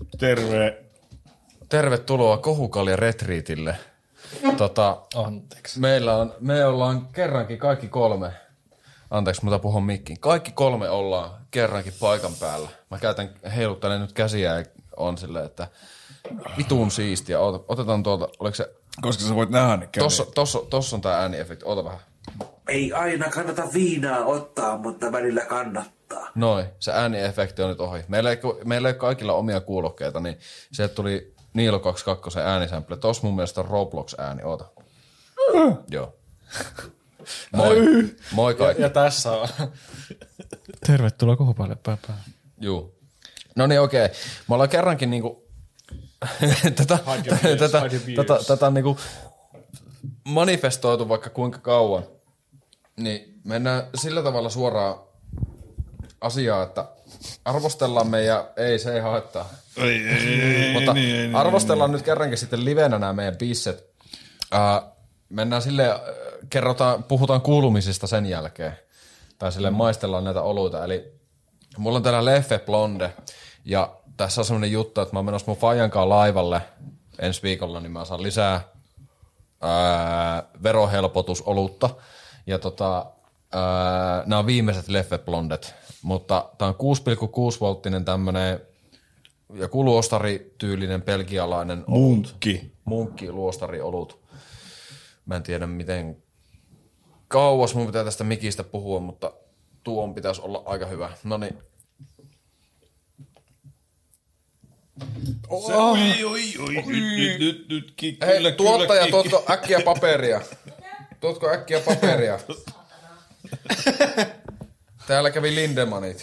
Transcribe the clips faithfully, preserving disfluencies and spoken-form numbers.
Terve. Tervetuloa Kohukalja Retriitille. Tota, Anteeksi. Meillä on, me ollaan kerrankin kaikki kolme, anteeksi, mutta puhun mikkiin. Kaikki kolme ollaan kerrankin paikan päällä. Mä käytän, heiluttelen nyt käsiä ja on silleen, että vitun siistiä. Ota, otetaan tuolta, oliko se... Koska sä voit nähdä ne kädet. Tossa, tossa, tossa on tää ääniefekti, ota vähän. Ei aina kannata viinaa ottaa, mutta välillä kannattaa. Noin, se ääniefekti on nyt ohi. Meillä ei, meillä ei ole kaikilla omia kuulokkeita, niin se tuli Niilo kaksikymmentäkaksi äänisämple. Tossa mun mielestä on Roblox-ääni, oota. Uh. Joo. Moi. Moi kaikki. Ja, ja tässä on. Tervetuloa Kohupalle pääpää. Juu. No niin, okei. Okay. Me ollaan kerrankin niinku tätä, tätä, tätä, tätä niinku manifestoitu vaikka kuinka kauan. Niin mennään sillä tavalla suoraan asiaa, että arvostellaan meidän, ei se ei haittaa. Ei, ei, ei, Mutta ei, ei, arvostellaan ei, nyt kerrankin sitten livenä nämä meidän bisset. Uh, mennään silleen, uh, kerrotaan, puhutaan kuulumisista sen jälkeen. Tai silleen mm. maistellaan näitä oluita. Eli mulla on täällä Leffe Blonde. Ja tässä on semmoinen juttu, että mä oon menossa mun Fajankaan laivalle ensi viikolla, niin mä saan lisää uh, verohelpotusolutta. Ja tota, uh, nämä on viimeiset Leffe Blondet. Mutta tää on kuusi pilkku kuusi volttinen tämmönen joku luostarityylinen belgialainen olut. Munkki. Munkki luostariolut. Mä en tiedä miten kauas mun pitää tästä mikistä puhua, mutta tuon pitäisi olla aika hyvä. Noniin. Oh. Oi, oi, oi. Nyt, nyt, nyt. Ki- Hei, kyllä, tuottaja, kyllä, tuotko äkkiä paperia? Tuotko äkkiä paperia? Täällä kävi Lindemanit.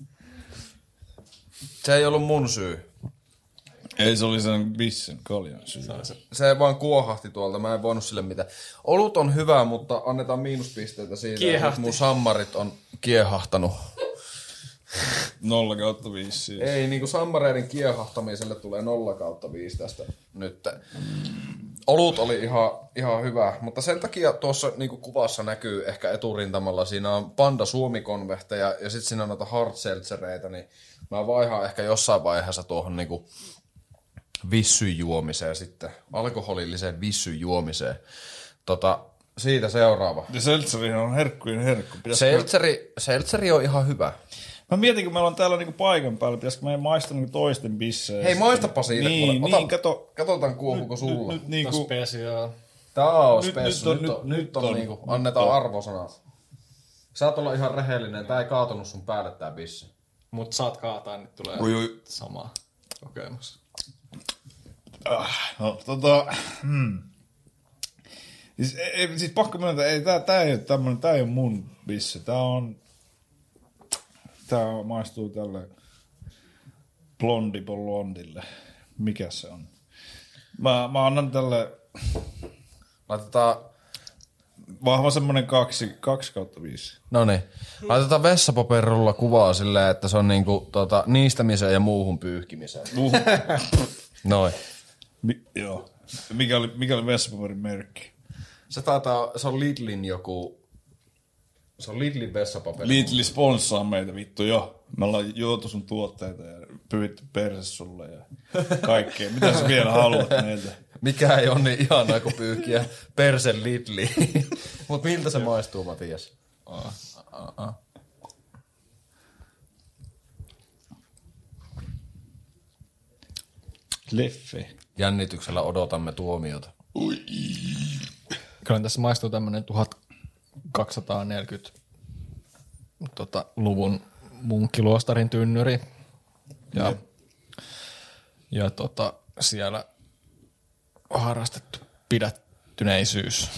Se ei ollut mun syy. Ei, se oli sen bissen kaljan syy. Se vaan kuohahti tuolta, mä en voinut sille mitään. Olut on hyvä, mutta annetaan miinuspisteitä siitä, Kiehahti. että mun sammarit on kiehahtanut. Nolla kautta viisi siis. Ei, niinku sammareiden kiehahtamiselle tulee nolla kautta viisi tästä nyt. Olut oli ihan, ihan hyvä, mutta sen takia tuossa niinku kuvassa näkyy ehkä eturintamalla, siinä on Panda Suomi-konvehteja ja sitten siinä on noita hard seltzereitä, niin mä vaihaan ehkä jossain vaiheessa tuohon niinku vissyjuomiseen sitten, alkoholilliseen vissyjuomiseen. Tota, siitä seuraava. Ja seltseri on herkkujen herkku. Seltseri, seltseri on ihan hyvä. Mä mietin, kun meillä on täällä niinku paikan päällä, pitäisikö meidän maistaa niinku toisten bissejä. Hei, maistapa siitä. Niin, Ota, niin, kato. Katsotaan kuohuko sulla. Nyt, nyt niinku... Spesiaa. Tää on Nyt- spessu. nyt Nyt, on- on, nyt- nyt on, nyt on- niinku, nyt annetaan on. arvosanat. Saat olla ihan rehellinen. Tää ei kaatunut sun päälle tää bissi. Mut saat kaataa, niin tulee Ui, ui. sama kokemus. Ah, no, tota... Hmm. Siis, ei, siis pakko myöntää, ei, tää, tää ei ole tämmönen, tää ei ole mun bisse. Tää on... Tää maistuu tälle blondi blondille. Mikä se on? Mä, mä annan tälle Laitetaan, vahva semmonen kaksi, kaksi kautta viisi. noniin. Laitetaan vessapaperilla kuvaa silleen, että se on niinku tota, niistämiseen ja muuhun pyyhkimiseen. Uh, Noin. mi, joo. Mikä oli, mikä oli vessapaperin merkki? Se taitaa, se on Lidlin joku, se on Lidlin vessapaperi. Lidl sponssaa meitä vittu jo. Me ollaan juotu sun tuotteita ja pyydetty perse sulle ja kaikkea. Mitä sä vielä haluat meiltä? Mikä ei ole niin ihanaa kuin pyyhkiä persen Lidliin. Mut miltä se maistuu, Matias? Ah, ah, ah. Leffe. Jännityksellä odotamme tuomiota. Kyllä tässä maistuu tämmönen tuhatkaksisataaneljäkymmentä tota, luvun munkkiluostarin tynnyri. Ja, Jep. ja tota, siellä on harrastettu pidättyneisyys.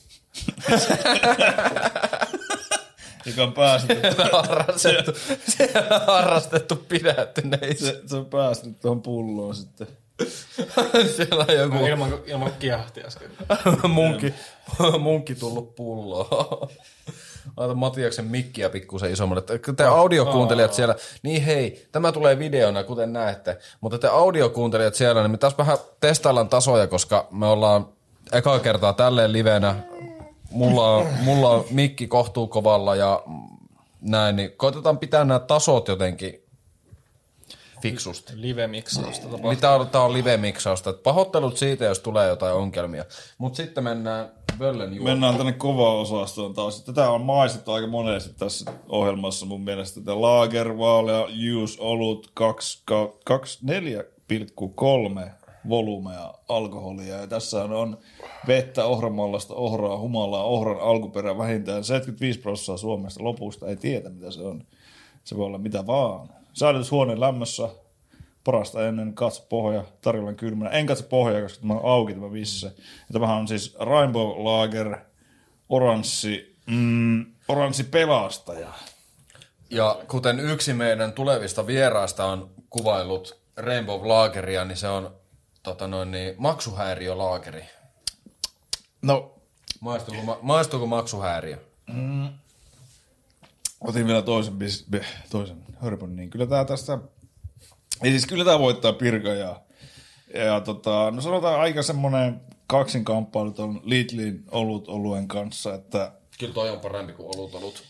Joka on päästetty, harrastettu, siellä on harrastettu pidättyneisyys. se, se on päästetty tuohon pulloon sitten. Siellä on joku Ilman, ilman kiehahti äsken. munkki, munkki tullut pulloon. Laita Matiaksen mikkiä pikkusen isommalle. Te audiokuuntelijat siellä, niin hei, tämä tulee videona, kuten näette, mutta te audiokuuntelijat siellä, niin me taas vähän testaillaan tasoja, koska me ollaan ekaa kertaa tälleen livenä. Mulla on, mulla on mikki kohtuu kovalla ja näin, niin koitetaan pitää nämä tasot jotenkin fiksusti. Live-miksausta tapahtuu. Mitä on, tää on live-miksausta. Pahoittelut siitä, jos tulee jotain ongelmia. Mutta sitten mennään Böllen juomaan. Mennään tänne kovaan osastoon taas. Tätä on maistettu aika monesti tässä ohjelmassa mun mielestä. Tätä Lager, Vaalea, Juice, Olut, kaksikymmentäneljä pilkku kolme volumea alkoholia. Ja tässä on vettä, ohramallasta, ohraa, humalaa, ohran alkuperä vähintään seitsemänkymmentäviisi prosenttia Suomesta. Lopusta ei tiedä, mitä se on. Se voi olla mitä vaan. Säilytys huoneen lämmössä. Parasta ennen katso pohja, tarjolla kylmänä. En katso pohjaa, koska tämä on auki tämä visse. Ja tämähän on siis Rainbow Lager, oranssi, mm, oranssi pelastaja. Ja kuten yksi meidän tulevista vieraista on kuvaillut Rainbow Lageria, niin se on tota noin, niin, maksuhäiriölaageri. No, Maistuuko, ma- maistuuko maksuhäiriö? Mm, otin vielä toisen, bis, be, toisen hörpön, niin kyllä tää tästä, ei siis kyllä tää voittaa Pirka ja, ja tota, no sanotaan aika semmonen kaksinkamppailu ton Lidlin olut oluen kanssa, että Kyllä toi on parempi kuin olut olut.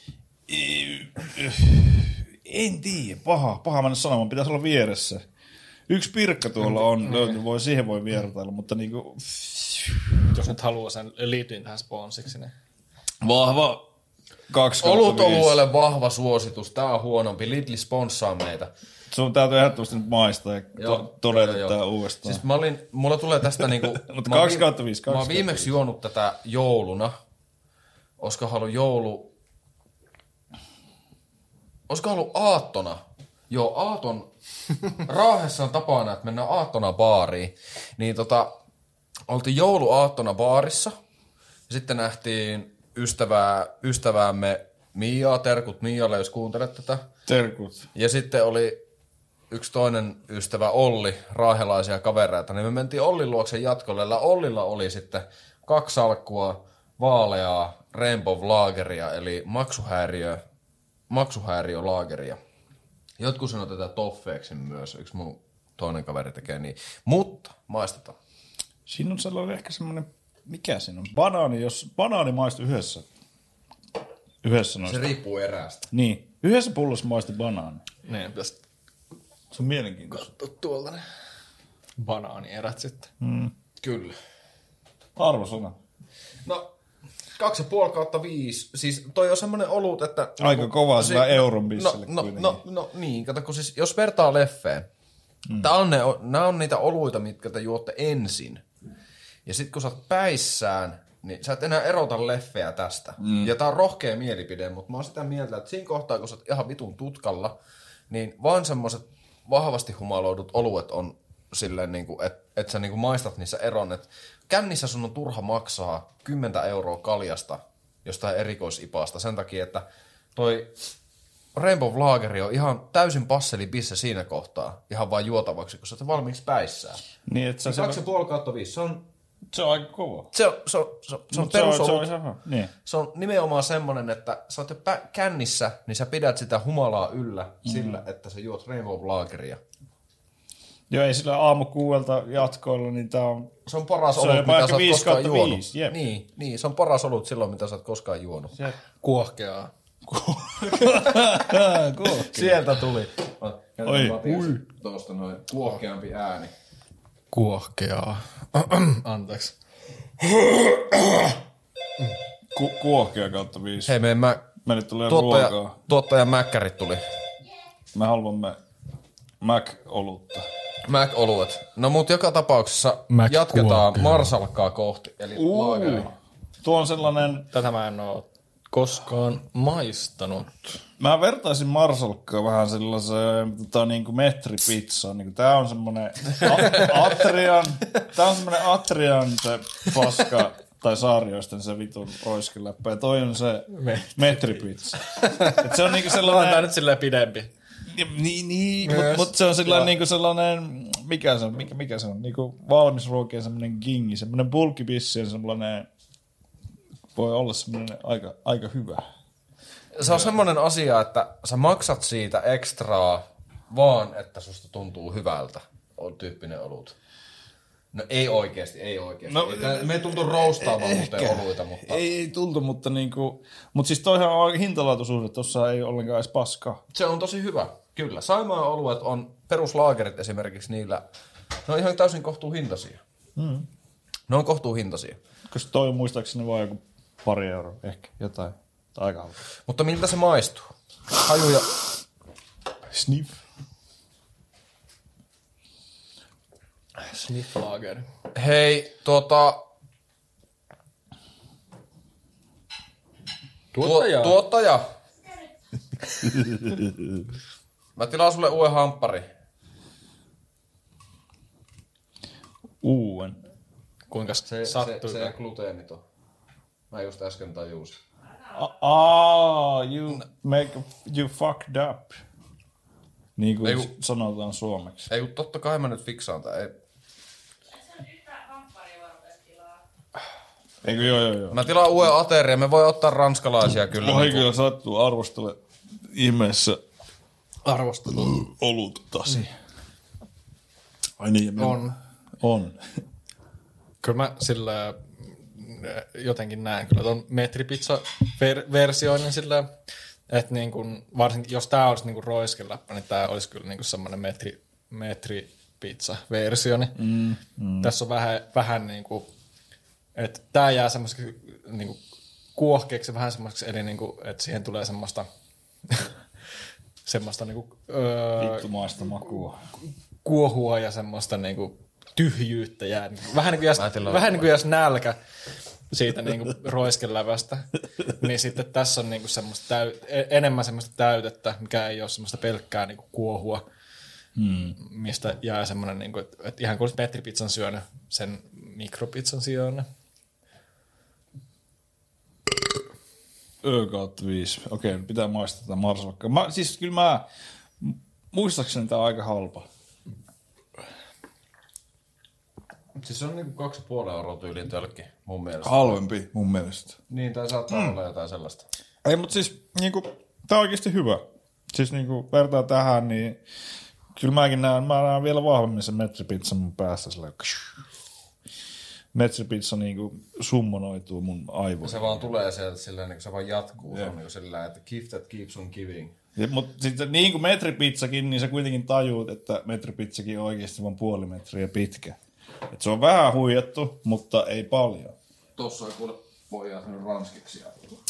en tiedä, paha, paha mennä sanomaan, pitäisi olla vieressä. Yksi Pirkka tuolla on, löytyy, voi, siihen voi viertailla, mutta niinku Jos nyt haluaa sen Lidlin tähän sponsiksi, niin vahva kaksi Olut oluelle vahva suositus. Tää on huonompi. Lidl sponssaa meitä. Sun täytyy ehdottomasti nyt maistaa ja Joo, to- todeta joo, tää joo. uudestaan. Siis mä olin, mulla tulee tästä niinku... Mutta mä oon kaksi vi- kautta viisi, Mä oon kaksi viimeksi kautta juonut tätä jouluna. Olisiko halu joulu... Olisiko ollut aattona? Joo, aaton... Raahessa on tapana, että mennään aattona baariin. Niin tota... Oltiin jouluaattona baarissa. Ja sitten nähtiin ystävää, ystäväämme Miaa, terkut Mialle, jos kuuntelet tätä. Terkut. Ja sitten oli yksi toinen ystävä Olli, raahelaisia kavereita, niin me mentiin Ollin luoksen jatkolle. Ja Ollilla oli sitten kaksi salkkua vaaleaa Rainbow Lageria, eli maksuhäiriö, maksuhäiriölaageria. Jotkut sanoo tätä toffeeksi myös, yksi mun toinen kaveri tekee niin. Mutta maistetaan. Siinä on sellainen ehkä semmoinen, mikä siinä on? Banaani, jos banaani maistuu yhdessä. Yhdessä noista. Se riippuu eräästä. Niin, yhdessä pullossa maistuu banaani. niin pitäisi Se on mielenkiintoista. katsoa tuolta ne banaanierat sitten. Mm. Kyllä. Arvosana. No, kaksi ja puoli kautta viisi. Siis toi on semmoinen olut, että... Aika kova sillä euron no, bisselle no, kuitenkin. no, no niin, kato, kun siis jos vertaa leffeen, mm. tää on ne, nää on niitä oluita, mitkä te juotte ensin. Ja sit kun sä oot päissään, niin sä et enää erota leffeä tästä. Mm. Ja tää on rohkea mielipide, mutta mä oon sitä mieltä, että siinä kohtaa, kun sä oot ihan vitun tutkalla, niin vaan semmoset vahvasti humaloidut oluet on silleen, niin että et sä niin kuin maistat niissä eron. Et kännissä sun on turha maksaa kymmenen euroa kaljasta jostain erikoisipasta sen takia, että toi Rainbow Lageri on ihan täysin passeli bisse siinä kohtaa, ihan vaan juotavaksi, kun sä oot valmiiksi päissään. Niin, että sä Kaksi ja puoli kautta viisi, se on, se on aika kova. se on, se on, se on, se on Mut se on, se perusolut. on ihan hyvä. Niin. Se on nimenomaan semmonen, että sä oot jo pä- kännissä, niin sä pidät sitä humalaa yllä mm. sillä, että sä juot Rainbow Lageria. Joo, ei sillä aamukuuelta jatkoilla, niin tää on... Se on paras Se on olut, jopa mitä ehkä sä oot viisi koskaan kautta juonut. viisi, jep. Niin, niin, se on paras olut silloin, mitä sä oot koskaan juonut. Se... Kuohkeaa. Sieltä tuli. Oi, ui. Tuosta noin kuohkeampi ääni. Kuohkeaa. Anteeksi. Ku, kuohkea kautta viisi. Hei, meidän mä... Meille tulee tuottaja, ruokaa. tuottajan mäkkärit tuli. Me haluamme Mac-olutta. Mac-oluet. No mut joka tapauksessa Mac jatketaan kuohkea. marsalkkaa kohti. Eli Uh, laageri. tuo on sellainen... Tätä mä en oo koskaan maistanut. Mä vertaisin marsalkkaa vähän sellaiseen tota, niin kuin metripizzaan. Niin tää on semmonen a- Atrian, tää on semmonen Atrian se paska tai Saarioisten se vitun roiskeläppä. Ja toi on se Me- metripizza. Et se on niinku On tää sellainen... nyt silleen pidempi. Niin, niin mutta Myös. mut se on sellainen, niinku sellainen, mikä se on, mikä, mikä se on, niinku valmis ruokien semmoinen gingi, semmoinen bulkibissi ja semmoinen, voi olla semmoinen aika, aika hyvä. Se on semmoinen asia, että sä maksat siitä ekstraa vaan, että susta tuntuu hyvältä. On tyyppinen olut. No ei oikeesti, ei oikeesti. No, No, ei, me ei tultu roustaamaan muuten oluita, mutta... Ei, ei tultu, mutta niinku, mut siis toihan on aika hintalaatuisuus, että tossa ei ollenkaan edes paskaa. Se on tosi hyvä, kyllä. Saimaan oluet on peruslaagerit esimerkiksi niillä, ne on ihan täysin kohtuuhintaisia. Mm. Ne on kohtuuhintaisia. Koska toi on muistaakseni vaan joku pari euroa, ehkä jotain. Aika halpa. Mutta miltä se maistuu? Haju ja... Sniff. Snifflager. Hei, tuota... Tuottaja. Tuo, tuottaja. Mä tilaan sulle uuden hamppari. Uuden. Kuinka Se, sattuu? se, se gluteeniton. Mä just äsken tajusin. Ah, you make, you fucked up. Niin kuin Ei, kun- sanotaan suomeksi. Ei kun totta kai mä nyt fiksaan tää. Ei. Eikö joo joo joo. Mä tilaan uuden aterian, me voi ottaa ranskalaisia kyllä. Oi Niin kyllä sattuu arvostele ihmeessä Arvostelu. oluttasi. Ai niin, ja me- On. On. Kyllä mä sillä äh, jotenkin näen kyllä ton metripizza-versioinen sillä, että niin kun, varsinkin jos tää olisi niin kuin roiskeläppä, niin tää olisi kyllä niin kuin semmoinen metri, metripizza-versio. Niin mm, mm. Tässä on vähän, vähän niin kuin, että tää jää semmoiseksi niin kuin kuohkeeksi vähän semmoiseksi, eli niin kuin, että siihen tulee semmoista semmoista niin kuin, öö, Vittumaista makua. kuohua ja semmoista niinku tyhjyyttä jää. Vähän niin kuin jos, Mä tilaan vähän niin kuin jos nälkä siitä niinku roiskelävästä, niin sitten tässä on niinku semmoista täyt, enemmän semmoista täytettä, mikä ei ole semmoista pelkkää niinku kuohua, hmm. mistä jää semmoinen, niinku, että, että ihan kuin olisi metripizzan syönyt sen mikropizzan syönyt. Ö kautta viisi. Okei, pitää maistaa tätä marsakkaa. Mä, siis kyllä mä, muistaakseni tää on aika halpa. Siis se on niinku kaksi puoli euroa tyyliin tölkki mun mielestä. Halvempi mun mielestä. Niin, tai saattaa mm. olla jotain sellaista. Ei, mutta siis niinku, tää on oikeesti hyvä. Siis niinku vertaa tähän, niin kyllä mäkin näen, mä näen vielä vahvemmin sen metripizza mun päässä. Sillä, metripizza niinku summonoituu mun aivoihin. Se vaan tulee sieltä silleen, niin se vaan jatkuu. Se on niin sillä että gift that keeps on giving. Mutta sitten niin kuin metripizzakin, niin sä kuitenkin tajuut, että metripizzakin on oikeasti vaan puoli metriä pitkä. Et se on vähän huijattu, mutta ei paljon. Tossa on kuule pojat nyt ranskiksi.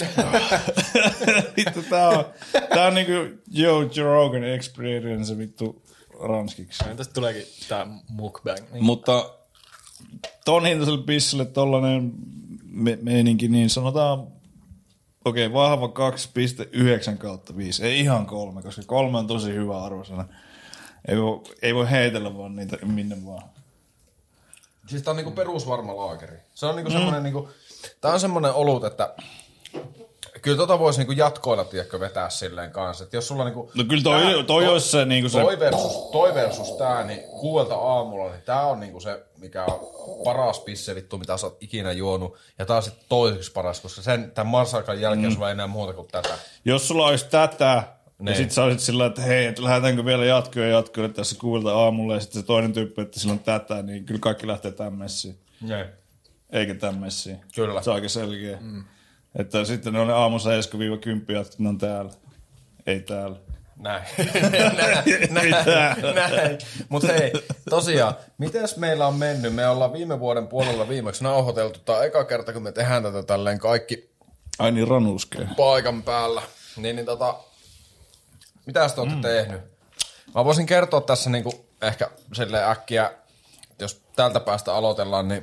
Vittu, tää on, tää on niinku Joe Rogan Experience vittu ranskiksi. Ja tästä tuleekin tää mukbang. Niin. Mutta ton hintaiselle pissille tollanen me- meininki, niin sanotaan, okei, okay, vahva kaksi pilkku yhdeksän kautta viisi. Ei ihan kolme, koska kolme on tosi hyvä arvosana. Ei voi, ei voi heitellä vaan niitä minne vaan. Siis tää on niinku perusvarma laakeri. Se on niinku mm. semmonen niinku, tää on semmonen olut, että kyllä tota vois niinku jatkoilla, tiedätkö, vetää silleen kanssa. Että jos sulla niinku... No kyllä toi, toi, toi olisi se niinku se... Toi versus, toi versus tää, niin kuuelta aamulla, niin tää on niinku se, mikä on paras pisse vittu, mitä sä oot ikinä juonut. Ja tää on sit toiseksi paras, koska sen, tämän marsakan jälkeen mm. sulla ei enää muuta kuin tätä. Jos sulla olisi tätä, niin. Ja sit sä olisit sillä että hei, että lähdetäänkö vielä jatkoja ja jatkoja tässä kuuelta aamulla, ja sitten se toinen tyyppi, että sillä on tätä, niin kyllä kaikki lähtee tämän messiin. Jee. Eikä tämän messiin. Kyllä. Se on aika selkeä. Mm. Että sitten ne on ne aamu seitsemän kymmenen jatkat, ne on täällä. Ei täällä. Näin. näin, näin, näin. Mut hei, tosiaan, mites meillä on mennyt? Me ollaan viime vuoden puolella viimeksi nauhoiteltu. Tää on eka kerta, kun me tehdään tätä tälleen kaikki Ai niin, ranuskee. paikan päällä. Niin, niin tota, mitäs te ootte mm. tehnyt? Mä voisin kertoa tässä niinku ehkä silleen äkkiä, jos tältä päästä aloitellaan, niin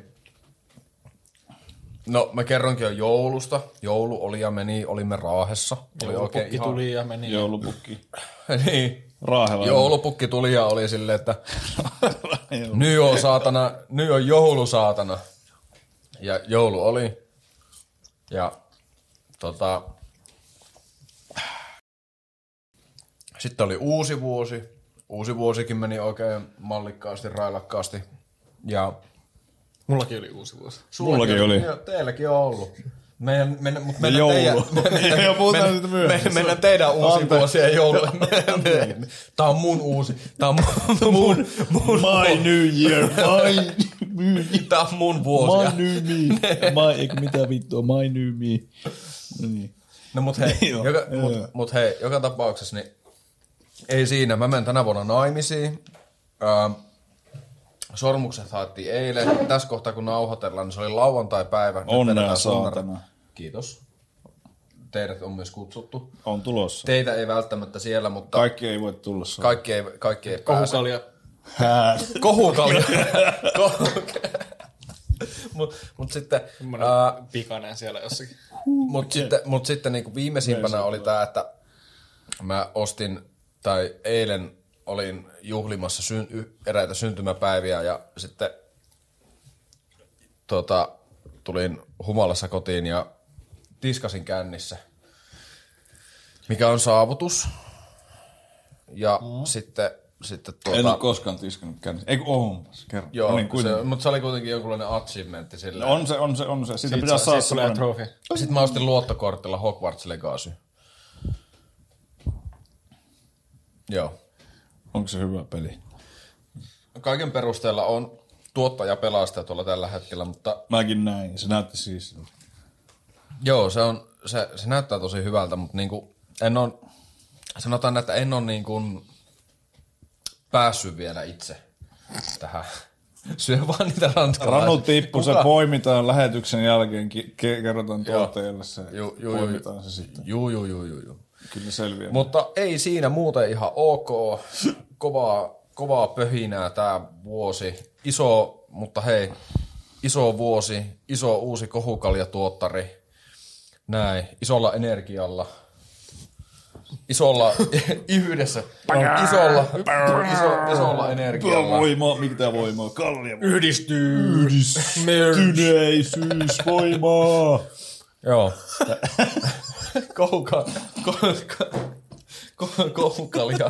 no mä kerronkin jo joulusta. Joulu oli ja meni, olimme Raahessa. Oli Joulupukki ihan... tuli ja meni. Joulupukki. niin. Raahelainen. Joulupukki tuli ja oli silleen, että nyt on saatana, nyt on joulu saatana. Ja joulu oli. Ja tota... Sitten oli uusi vuosi. Uusi vuosikin meni oikein mallikkaasti, railakkaasti. Ja Mullakin oli uusi vuosi. Mullakin oli. Joo, teilläkin on ollut. Meidän, mennä, mutta mennään joulu. teidän, mennään, Joo, puhutaan mennään, siitä myöhemmin. mennään, mennään teidän uusi vuosi ja joulu. Tää on mun uusi. Tää on mun, mun, mun My New Year. My New Year. Tää on mun vuosi. My New Me. My, eikö mitään vittua, My New Me. No niin. No mut hei, joka, mut, mut hei, joka tapauksessa niin Ei siinä. Mä menen tänä vuonna naimisiin. Ää, sormukset haettiin eilen. Tässä kohtaa kun nauhoitellaan, niin se oli lauantai-päivä. Nyt Onnea vedetään saatana. sunnari- Kiitos. Teidät on myös kutsuttu. On tulossa. Teitä ei välttämättä siellä, mutta Kaikki ei voi tulla. kaikki ei, kaikki ei pääse. Kohukalja. Kohukalja. Mut, mut sitten, Semmoinen ää, pikainen siellä jossakin. mut sitten, mut sitten niinku viimeisimpänä oli tää, että mä ostin, tai eilen olin juhlimassa syn, y- eräitä syntymäpäiviä ja sitten tota, tulin humalassa kotiin ja tiskasin kännissä, mikä on saavutus. Ja mm. sitten, sitten tuota... En ole koskaan tiskannut kännissä. Eikö onpas, kerran. Joo, Olin kuin... se, mutta se oli kuitenkin jonkunlainen achievementti sillä. On se, on se, on se. Siitä Siitä pitää saa- saada siitä tulee semmoinen... trofi. Sitten mä ostin luottokortilla Hogwarts Legacy. Joo. Onko se hyvä peli? Kaiken perusteella on tuottaja pelastaa tuolla tällä hetkellä, mutta Mäkin näin. Se näytti siis... joo, se, on, se, se näyttää tosi hyvältä, mutta niinku, en on, sanotaan, että en ole niinku päässyt vielä itse tähän. Syö vaan niitä ranskalaisia. Ranu tippu, se Kuka- poimitaan lähetyksen jälkeen, ki- ke- kerrotaan Joo. tuottajalle se, Juu, juu, poimitaan se sitten. Juu, juu, juu, juu, juu. Kyllä selviää. Mutta ei siinä muuten ihan ok. Kovaa, kovaa pöhinää tää vuosi. Iso, mutta hei, iso vuosi, iso uusi kohukaljatuottari. Näin, isolla energialla. Isolla, yhdessä, isolla, iso, isolla energialla. Voimaa, mikä tää voimaa? Kallia. Yhdistyy. Yhdistyneisyys, voimaa. Joo. Kohuka, kohuka, ko- kohukalja.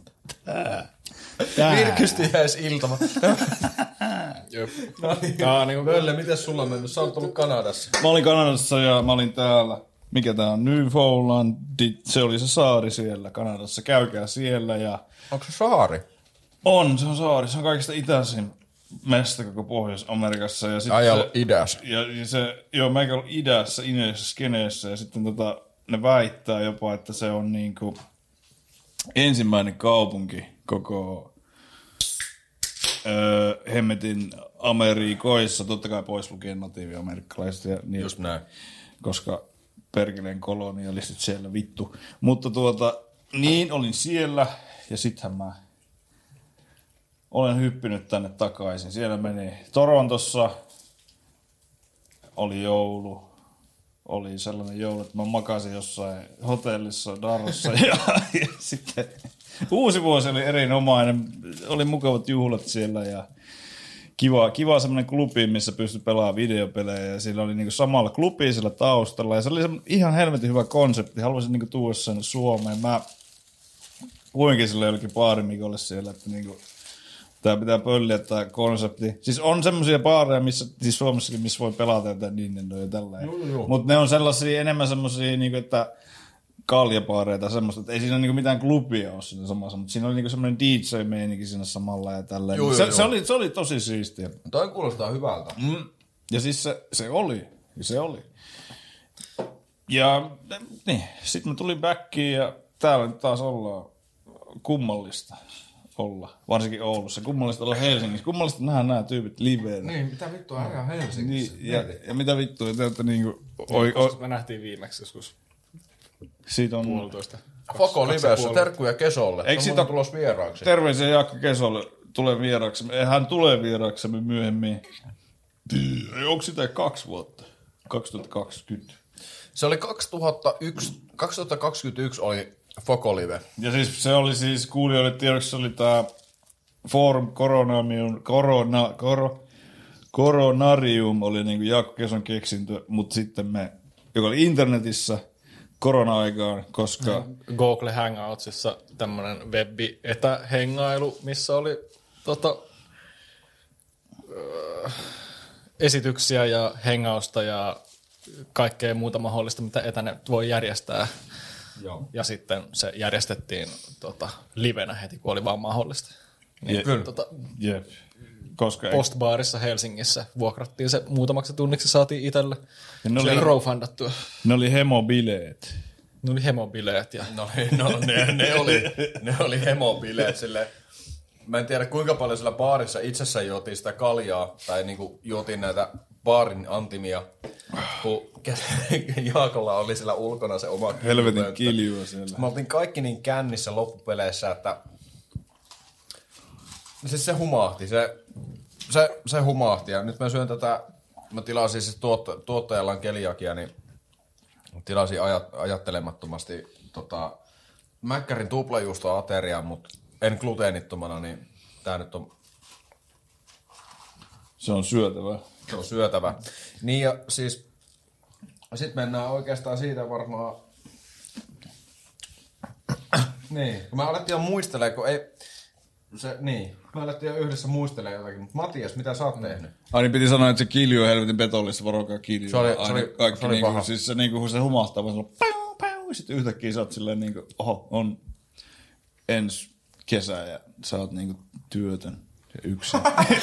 Virkistyjäisiltama. Jep. No niin. Tää on niinku... Mölle, miten sulla on mennyt? Sä oot ollut Kanadassa. Mä olin Kanadassa ja mä olin täällä. Mikä tää on? Newfoundland. Se oli se saari siellä Kanadassa. Käykää siellä ja... Onko se saari? On, se on saari. Se on kaikista itäisin mesta koko Pohjois-Amerikassa. Ja sit Ai se, ollut idässä. Ja, ja se, joo, mä ollut idässä, ineessä, skeneessä, ja sitten tota, ne väittää jopa, että se on niinku ensimmäinen kaupunki koko öö, hemmetin Amerikoissa, totta kai pois lukien natiivi-amerikkalaiset, ja niin, Just näin. koska perkeleen kolonialistit siellä vittu. Mutta tuota, niin olin siellä, ja sittenhän mä olen hyppinyt tänne takaisin. Siellä meni Torontossa, oli oli sellainen joulu, että mä makasin jossain hotellissa Darossa ja, ja sitten uusi vuosi oli erinomainen. Oli mukavat juhlat siellä ja kiva, kiva semmoinen klubi, missä pystyi pelaamaan videopelejä ja sillä oli niinku samalla klubi sillä taustalla ja se oli ihan helvetin hyvä konsepti. Haluaisin niinku tuoda sen Suomeen. Mä puhuinkin sille jollekin baarimikolle siellä, että niinku tää pitää pölliä tää konsepti. Siis on semmosia baareja, missä, siis Suomessakin, missä voi pelata jotain Nintendoa ja tälleen. Mutta ne on sellaisia enemmän semmosia, niinku, että kaljabaareja tai semmoista, että ei siinä niinku mitään klubia ole siinä samassa, mutta siinä oli niinku semmoinen D J-meininki siinä samalla ja tälleen. Joo, se, joo, se, joo. oli, se oli tosi siistiä. Toi kuulostaa hyvältä. Mm. Ja siis se, se oli. Ja se oli. Ja niin, sitten mä tulin backiin ja täällä nyt taas ollaan kummallista olla. Varsinkin Oulussa. Kummallista olla Helsingissä. Kummallista nähdä nämä tyypit liveenä. Niin, mitä vittua hän Helsingissä? Niin, ja, ja mitä vittua, te olette niinku... Oi, oi, Me nähtiin viimeksi joskus siitä on... puolitoista. Foko livessä, terkkuja Kesolle. Eikö Se siitä on tulos vieraaksi. Terveisiä Jaakko Kesolle. Tulee vieraaksi. Hän tulee vieraaksi myöhemmin. Onko sitä kaksi vuotta? kaksituhattakaksikymmentä. Se oli kaksituhattayksi, kaksituhattakaksikymmentäyksi oli Foko live. Ja siis se oli siis, kuulijoille tiedoksi, se oli tää Forum Coronamium, Corona, Coro, Coronarium oli niinku Jaakko Keson keksintö, mutta sitten me, joka oli internetissä korona-aikaan, koska... Google Hangoutsissa tämmönen web-etähengailu, missä oli tota, öö, esityksiä ja hengausta ja kaikkea muuta mahdollista, mitä etänä voi järjestää. Joo. Ja sitten se järjestettiin tota, livenä heti, kun oli vaan mahdollista. Niin, Je- Kyllä. tota, Jep. Koska ei, Postbaarissa Helsingissä vuokrattiin se muutamaksi tunniksi, saatiin itselle. Ja ne Se oli- oli crowdfundattua. ne oli hemobileet. Ne oli hemobileet. Ja... No, no ne, ne, oli, ne oli hemobileet silleen. Mä en tiedä kuinka paljon sillä baarissa itsessään juotiin sitä kaljaa, tai niinku juotiin näitä baarin antimia, kun Jaakolla oli siellä ulkona se oma helvetin kiljua siellä. Me oltiin kaikki niin kännissä loppupeleissä, että siis se humahti, se, se, se humahti. Ja nyt mä syön tätä, mä tilasin siis tuot, tuottajalla on keliakia, niin tilasin ajat, ajattelemattomasti tota, Mäkkärin tuplajuustoateriaa, mutta en gluteenittomana, niin tää nyt on... Se on syötävä. Se on syötävä. Niin ja siis, sit mennään oikeastaan siitä varmaan... Niin, kun me alettiin jo muistelemaan, kun ei... Se, niin, me alettiin jo yhdessä muistelemaan jotakin, mutta Matias, mitä sä oot tehnyt? Ai niin piti sanoa, että se kilju on helvetin petollista, varokaa kilju. Se oli, se oli, kaikki se oli niinku, paha. siis se niinku, kun se humahtaa, vaan se on päu, päu, sitten yhtäkkiä sä oot silleen niinku, oho, on ensi kesä ja sä oot niinku työtön ja yksin.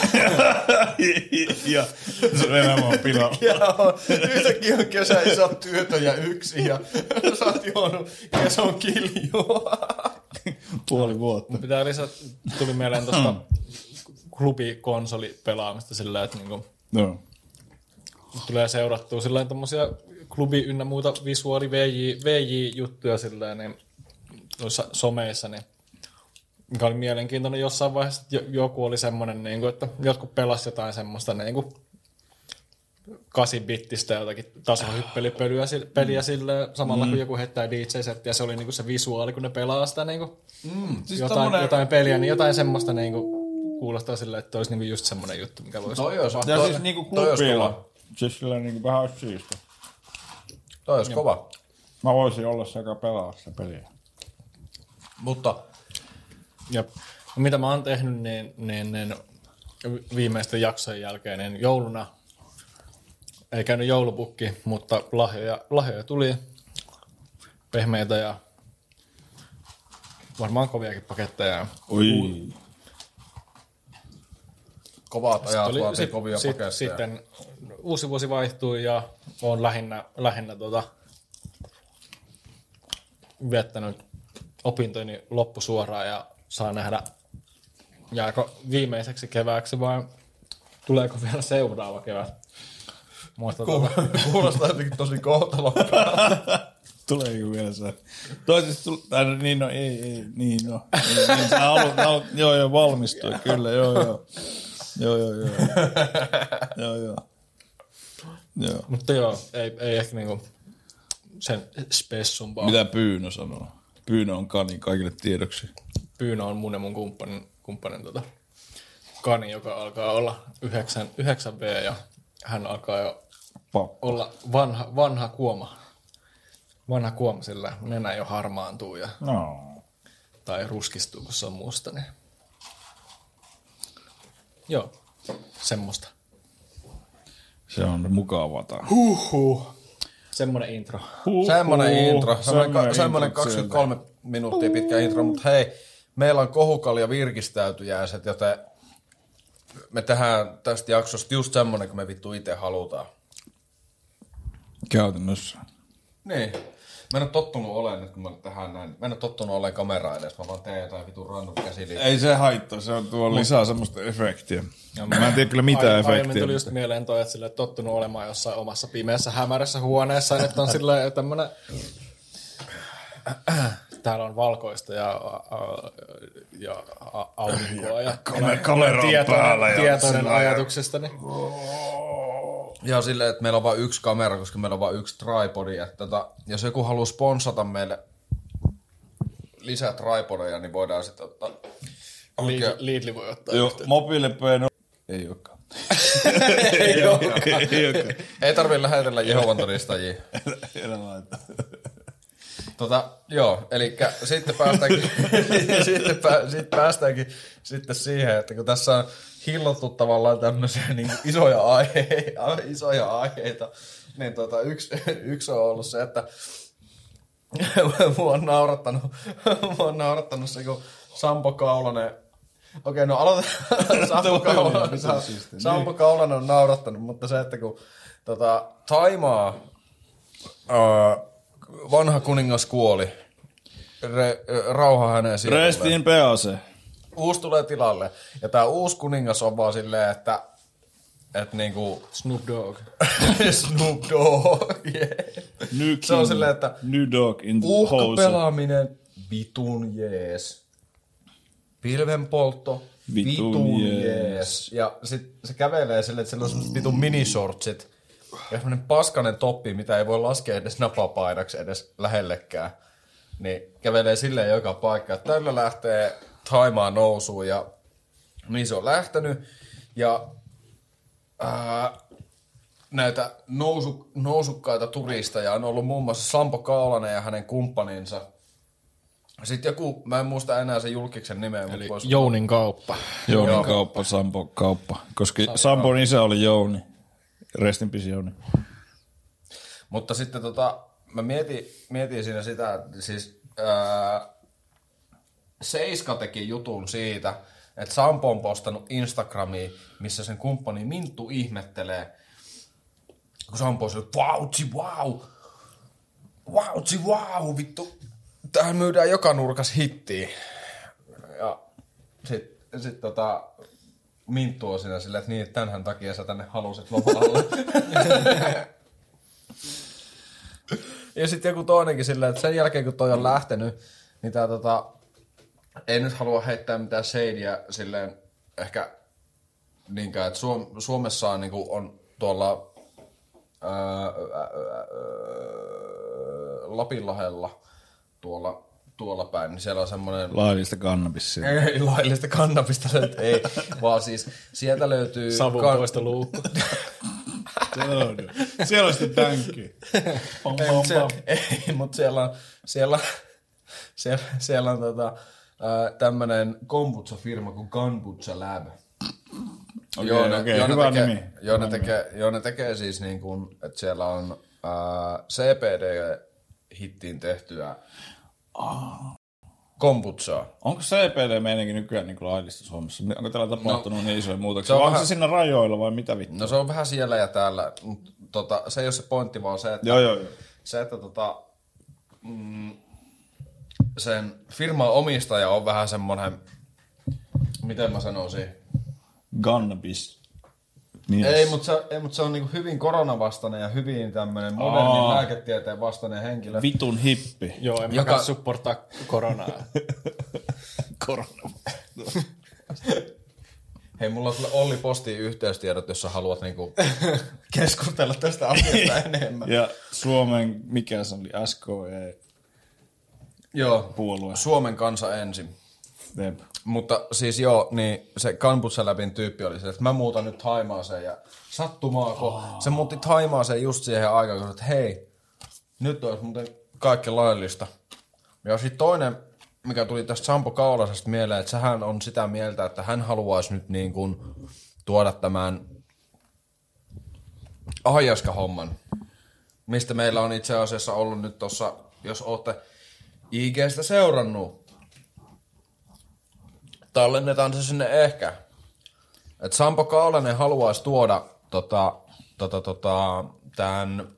ja se elämä on pilalla. Ja on, yhtäkkiä on kesä ja sä oot työtön ja yksin ja sä oot juonut kesän kiljua. Puoli vuotta. Mun pitää lisätä, tuli mieleen tuosta klubikonsolipelaamista sillä, että niinku No. tulee seurattua sillä tommosia klubi ynnä muuta visuaali V J-juttuja sillä niin noissa someissa, niin mikä oli mielenkiintoinen jossain vaiheessa, että joku oli semmoinen, niin kuin, että jotkut pelasi jotain semmoista niin kuin kahdeksan-bittistä jotakin tasohyppelypeliä peliä silleen, samalla mm. kun joku heittää D J-settiä, se oli niin kuin se visuaali, kun ne pelaa sitä niin kuin Mm, siis jotain, tommonen... jotain peliä, niin jotain semmoista niin kuin kuulostaa silleen, että olisi niin kuin just semmoinen juttu, mikä voisi... Toi olisi, Ja toi, siis niinku toi olisi klubilla. kova. Siis sillä niinku vähän olisi siisti. Toi olisi kova. Mä voisin olla se, joka pelaa sitä peliä. Mutta Ja mitä mä oon tehnyt, niin, niin, niin viimeisten jaksojen jälkeen, niin jouluna ei käynyt joulupukki, mutta lahjoja, lahjoja tuli, pehmeitä ja varmaan koviakin paketteja. Oi. kovat ajat Oli- vaatii sit- kovia sit- paketteja. Sitten uusi vuosi vaihtui ja oon lähinnä, lähinnä tota, viettänyt opintojeni loppusuoraan ja saa nähdä, jääkö viimeiseksi kevääksi vai tuleeko vielä seuraava kevät. Muista tota, Kuulostaa jotenkin tosi kohtalokkaan. Tuleeko vielä se? Toisesta tuli, tai no, niin no ei, ei, niin no. Niin, niin, sä haluat, haluat, joo joo, valmistui, kyllä, joo joo. Joo joo joo. Joo joo. Joo. mutta joo, ei, ei ehkä niinku sen spessumpaa. Mitä Pyyno sanoo? Pyyno on kani kaikille tiedoksi. Pyyno on mun ja mun kumppanin, kumppanin tota, kani, joka alkaa olla yhdeksän V ja hän alkaa jo Pappa. olla vanha, vanha kuoma. Vanha kuoma sillä nenä jo harmaantuu ja, No. tai ruskistuu, kun se on musta. Niin. Joo, semmoista. Se on mukavaa. Huhhuh. Semmoinen intro. Semmoinen intro. Semmoinen, ka- intro semmoinen kaksikymmentäkolme minuuttia pitkä intro, mutta hei, meillä on kohukalja virkistäytyjäiset, joten me tehdään tästä jaksosta just semmoinen, kun me vittu itse halutaan. Käytännössä. Niin. Mä en ole tottunut olemaan nyt, kun mä tehdään näin. Mä en ole tottunut olemaan kameraa edes, mä vaan teen jotain vitun random käsiliä. Ei se haittaa, se on tuo lisää semmoista efektiä. Mä en tiedä kyllä mitä Ai- Aiemmin efektiä. tuli just mieleen toi, että sille tottunut olemaan jossain omassa pimeässä hämärässä huoneessa, että on sillä tämmönen... Täällä on valkoista ja, ja aurinkoa ja Kamer- kamera on tietoinen, päällä ja tietoinen sillä- ajatuksestani. Ja silleen, että meillä on vain yksi kamera, koska meillä on vain yksi tripodi. Että tota, jos joku haluaa sponsata meille lisää tripodeja, niin voidaan sitten ottaa... Lidl, Lidli voi ottaa Joo, yhteyttä. mobiilipeen on... Ei olekaan. Ei olekaan. Ei olekaan. Ei tarvitse lähetellä Jehovan todistajia. Älä laita. Tota, joo, eli sitten päästäänkin, sitten, pää, sitten päästäänkin sitten siihen, että kun tässä on hillottu tavallaan tämmöisiä niin isoja, aiheita, isoja aiheita, niin tota, yksi, yksi on ollut se, että mua on naurattanut, mua on naurattanut se, kun Sampo Kaulanen, okei, no aloitetaan, Sampo Kaulanen, Sampo Kaulanen on naurattanut, mutta se, että kun tota, Taimaa, Uh, vanha kuningas kuoli. Re, rauha hänen sielulleen. Rest in peace. Uusi tulee tilalle. Ja tää uusi kuningas on vaan silleen, että et niinku... Snoop Dogg. Snoop Dogg, yeah. New Se on silleen, että New Dog in the uhkapelaaminen, vitun jees. Pilvenpoltto, Vitun vitun jees. jees. Ja sit se kävelee silleen, että sillä on semmoset vitun minishortsit. Ja semmonen paskanen toppi, mitä ei voi laskea edes napapainaksi edes lähellekään. Niin kävelee silleen joka paikka. Tällä lähtee Thaimaa nousuun ja niin se on lähtenyt. Ja ää, näitä nousu, nousukkaita turisteja on ollut muun muassa Sampo Kaulanen ja hänen kumppaninsa. Sitten joku, mä en muista enää sen julkiksen nimeä. Eli mutta vois... Jounin kauppa. Jounin Joo. kauppa, Sampo kauppa. Koska Sampon isä oli Jouni. Rest in peace Jouni. Mutta sitten tota, mä mietin, mietin siinä sitä, että siis ää, Seiska teki jutun siitä, että Sampo on postannut Instagramiin, missä sen kumppani Minttu ihmettelee, kun Sampo on silleen, vautsi, vau, vautsi, vau, vittu, tähän myydään joka nurkas hittiin. Ja sit, sit tota, Minttu on siinä silleen, että niin, että tämänhän takia sä tänne halusit lomalle. Ja sitten joku toinenkin silleen, että sen jälkeen kun toi on lähtenyt, niin tää tota, ei nyt halua heittää mitään seidiä silleen ehkä niinkään, että Suom- Suomessa on, niinku, on tuolla ää, ää, ää, Lapinlahdella tuolla, tuolla päin, niin siellä on semmoinen... Laillista kannabissia. Ei laillista kannabista, ei, vaan siis sieltä löytyy... Savun kan- poista luukku. Siellä on sitten tänkki. Pom, Ei, pom, mutta pom. siellä, ei, mutta siellä on, siellä, siellä, siellä on tota, ää, tämmönen kombucha-firma kuin Kombucha Lab. Okei, Joo, ne, okei, joo, ne hyvä tekee, nimi. Joo, ne Hyvä tekee, joo, ne tekee siis niin kuin, että siellä on ää, C B D-hittiin tehtyä kombuchaa. Onko C P D meininki nykyään niin laillista Suomessa? Onko täällä tapahtunut no, niin isoja muutoksia? se on Onko vähän- se siinä rajoilla vai mitä vittu? No se on vähän siellä ja täällä, mutta tota, se ei ole se pointti, vaan se, että, Joo, joo, joo. se, että tota, mm, sen firman omistaja on vähän semmoinen, miten mä sanoisin, Cannabis. Mies. ei, mutta se, ei, mut se on niinku hyvin koronavastainen ja hyvin tämmöinen modernin Aa. lääketieteen vastainen henkilö. Vitun hippi. Joo, en Joka- Joka... supportaa koronaa. Korona. Hei, mulla on sulle Olli Postiin yhteystiedot, jos sä haluat niinku keskustella tästä asiasta enemmän. Ja Suomen, mikä se oli, S K E Joo, puolue. Suomen kansa ensin. Jep. Mutta siis joo, niin se Kombucha Labin tyyppi oli se, että mä muutan nyt Thaimaaseen ja sattumaako. Oh. Se muutti Thaimaaseen just siihen aikaan, kun että hei, nyt olisi muuten kaikki laillista. Ja sitten toinen, mikä tuli tästä Sampo Kaulasesta mieleen, että hän on sitä mieltä, että hän haluaisi nyt niin kuin tuoda tämän ahjaska-homman, mistä meillä on itse asiassa ollut nyt tuossa, jos ootte I G:stä seurannut, tallennetaan se sinne ehkä. Et Sampo Kaulanen haluaisi tuoda tota, tota, tota, tämän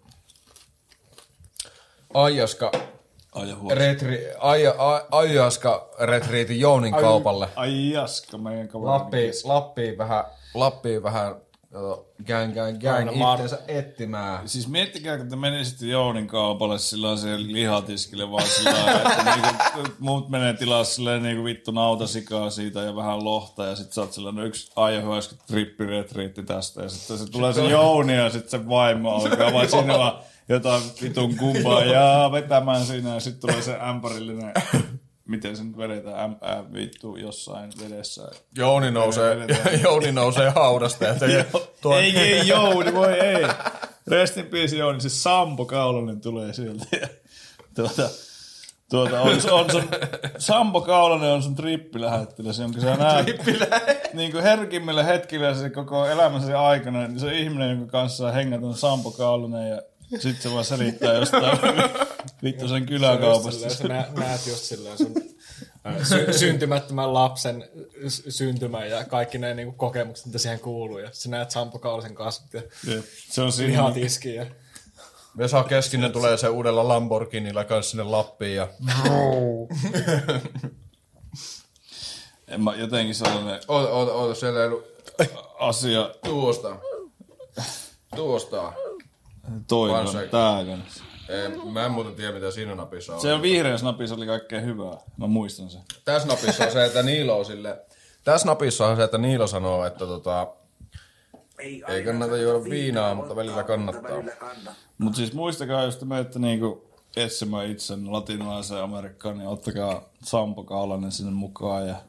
Aijaska retri, Aija, A- Aijaska retriitin Jounin kaupalle. Ai jaska, meidän kaveri. Lappiin, Lappiin vähän, Lappiin vähän kato, gang, gang, gang, Aina mar- itteensä etsimään. Siis miettikää, kun te menisitte Jounin kaupalle sillä siihen lihatiskille vaan sillä lailla, että niinku, muut menee tilaa silleen niinku vittu nautasikaa siitä ja vähän lohta ja sit sä oot sellainen yksi aihehuoska trippiretriitti tästä ja sitten se tulee se Jouni ja sit se vaimo alkaa vaan siinä vaan jotain vitun kumpaa ja vetämään siinä ja sit tulee se ämpärillinen, miten se nyt vedetään, ämpää vittu jossain vedessä. Jouni nousee, Jouni nousee haudasta ja tekee tuon... Ei, ei Jouni, voi ei. Rest in peace Jouni, se Sampo Kaulanen tulee sieltä. Ja, tuota, tuota, on, on sun, Sampo Kaulanen on sun trippilähettiläs, jonka sä näet niin kuin herkimmillä hetkillä se koko elämänsä aikana, niin se ihminen, jonka kanssa hengät on Sampo Kaulanen ja sit se vaan selittää jostain vittu sen kyläkaupasta. Sä nä- näet just silleen sun ää, sy- syntymättömän lapsen s- syntymän ja kaikki ne niinku kokemukset, mitä siihen kuuluu. Ja sä näet Sampo Kaulasen kasvot ja Jep, se on siinä. lihatiski. Ja... Vesa Keskinen tulee se uudella Lamborghinilla kanssa sinne Lappiin ja... En mä jotenkin sellainen... Oota, oota, oota, siellä ei ollut... Asia... Tuosta. Tuosta. Toivon, tääkön. Ei, mä en muuten tiedä, mitä siinä napissa on. Se on vihreässä napissa oli kaikkein hyvää. Mä muistan sen. Tässä napissa on se, että Niilo on sille... Tässä napissa on se, että Niilo sanoo, että tota... Ei, ei kannata juoda viinaa, mutta välillä kannattaa. Mut siis muistakaa, jos te menette niinku etsimään itsen latinalaisen Amerikkaan, niin ottakaa Sampo Kaalanen sinne mukaan ja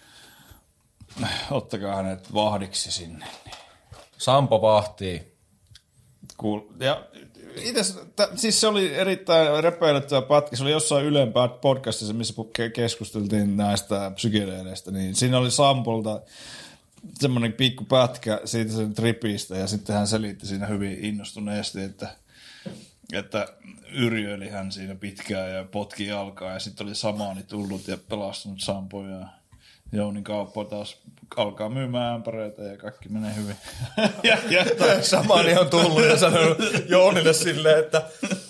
ottakaa hänet vahdiksi sinne. Sampo vahtii. Cool. Ja ites, t- siis se oli erittäin repeilyttävä pätkä. Se oli jossain Ylen podcastissa, missä keskusteltiin näistä psykedeleistä. Niin siinä oli Sampolta semmoinen pikku pätkä siitä sen tripistä, ja sitten hän selitti siinä hyvin innostuneesti, että, että yrjöili hän siinä pitkään ja potki jalkaa, ja sitten oli Samaani tullut ja pelastunut Sampo, ja Jounin kauppa taas alkaa myymään ämpäreitä ja kaikki menee hyvin. ja, ja Samaani on tullut ja sanonut Jounille silleen, että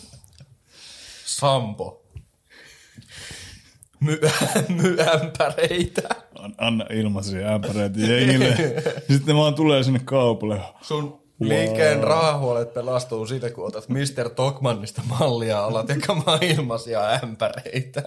Sampo, myy, myy ämpäreitä. Anna ilmaisia ämpäreitä jengille. Sitten ne vaan tulee sinne kaupalle. Sun liikkeen rahahuolet pelastuu siitä, kun otat mister Tokmannista mallia, alat jakamaan ilmaisia ämpäreitä.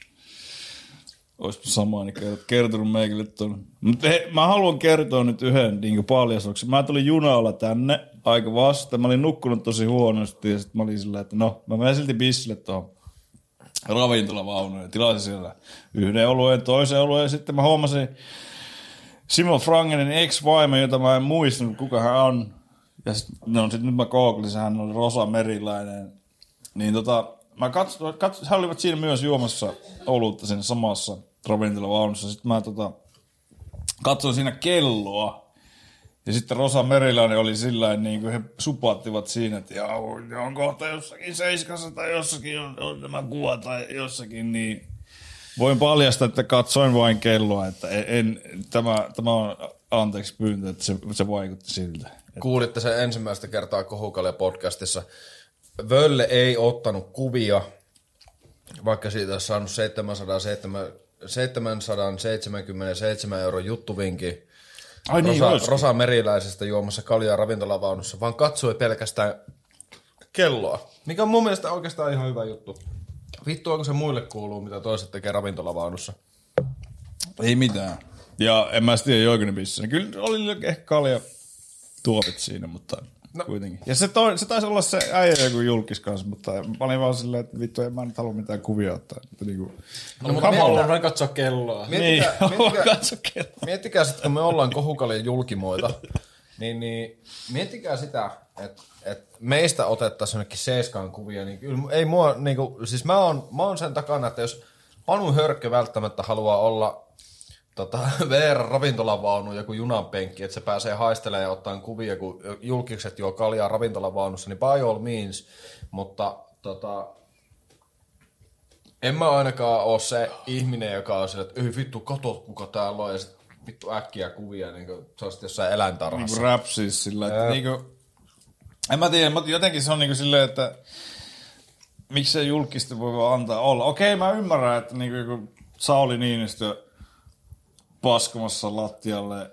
Oispa Samaani kertonut meikille tuonne. Mutta mä haluan kertoa nyt yhden niin paljastuksen. Mä tulin junalla tänne aika vasta. Mä olin nukkunut tosi huonosti ja sitten mä olin sillä, että no, mä menen silti bissille tuohon ravintolavaunuun ja tilasin siellä yhden olueen, toisen olueen. Ja sitten mä huomasin Simo Frangenin ex-vaimo, jota mä en muistanut, kuka hän on. Ja sit, no, sit nyt mä googlisin, hän oli Rosa Meriläinen. Niin tota, mä katsoin, katso, hän olivat siinä myös juomassa olutta siinä samassa ravintolavaunussa. Sitten mä tota, katsoin siinä kelloa. Ja sitten Rosa Meriläinen oli sillä niin kuin he supattivat siinä, että jaa, on kohta jossakin seiskassa tai jossakin on, on nämä kuva tai jossakin, niin voin paljastaa, että katsoin vain kelloa, että en, tämä, tämä on anteeksi pyyntö, että se, se vaikutti siltä. Kuulitte sen ensimmäistä kertaa Kohukalja-podcastissa. Völle ei ottanut kuvia, vaikka siitä olisi saanut seitsemänsataaseitsemänkymmentäseitsemän euron juttuvinkin. Ai niin, Rosa, Rosa Meriläisestä juomassa kaljaa ravintolavaunussa, vaan katsoi pelkästään kelloa. Mikä on mun mielestä oikeastaan ihan hyvä juttu. Vittu, onko se muille kuuluu, mitä toiset tekee ravintolavaunussa? Ei mitään. Ja en mä tiedä, joiko ne missä. Kyllä oli ehkä kalja tuopit siinä, mutta no. Kuitenkin. Ja se, toi, se taisi olla se äijä joku julkis kanssa, mutta mä olin vaan silleen, että vittu, en mä nyt halua mitään kuvia ottaa. Että niinku, no, mutta me ollaan katsoa kelloa. Miettikää, niin, miettikää, katso kelloa. Miettikää sitten, kun me ollaan Kohukaljan julkimoita, niin, niin miettikää sitä, että et meistä otettaisiin jonnekin seiskaan kuvia, niin kyllä ei mua, niinku, siis mä oon, mä oon sen takana, että jos Panu Hörkkö välttämättä haluaa olla tota, V R-ravintolavaunu joku junanpenkki, että se pääsee haistelemaan ja ottaa kuvia, kun julkikset juo kaljaa ravintolavaunussa, niin by all means, mutta tota, en mä ainakaan ole se ihminen, joka on sillä, että ei vittu, kato kuka täällä on, ja sit vittu äkkiä kuvia, niin kuin se on sitten jossain eläintarhassa. Niin kuin räpsis sillä, että niinku, en mä tiedä, mutta jotenkin se on niinku silleen, että miksei julkista voi vaan antaa olla. Okei, mä ymmärrän, että niinku joku Sauli Niinistö paskomassa lattialle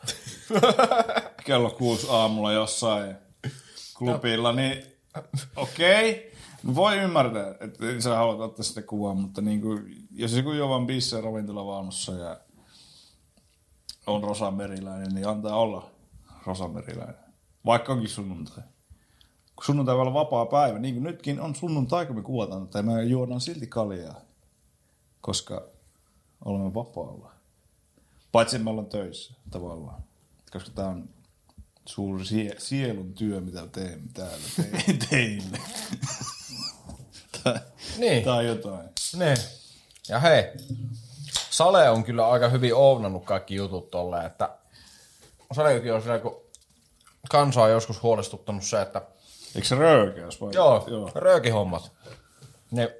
kello kuusi aamulla jossain klubilla, niin okei, okay. Voi ymmärtää, että sä haluat ottaa sitä kuvaa, mutta niin kuin, jos joku juo vaan bissejä ravintolavaunussa ja on Rosa Meriläinen, niin antaa olla Rosa Meriläinen, vaikka onkin sunnuntai. Kun sunnuntai voi olla vapaa päivä, niin kuin nytkin on sunnuntai, kun me kuvataan, tai me juodaan silti kaljaa, koska olemme vapaalla. Paitsi me ollaan töissä tavallaan, koska tää on suuri sie- sielun työ, mitä teemme täällä te- teille. Niin. Tai jotain. Niin. Ja hei, Sale on kyllä aika hyvin ounannut kaikki jutut tolleen, että Salekin on siellä, kun kansa on joskus huolestuttanut se, että eikö se röökeäs vai? Joo, Joo. röökihommat. Niin.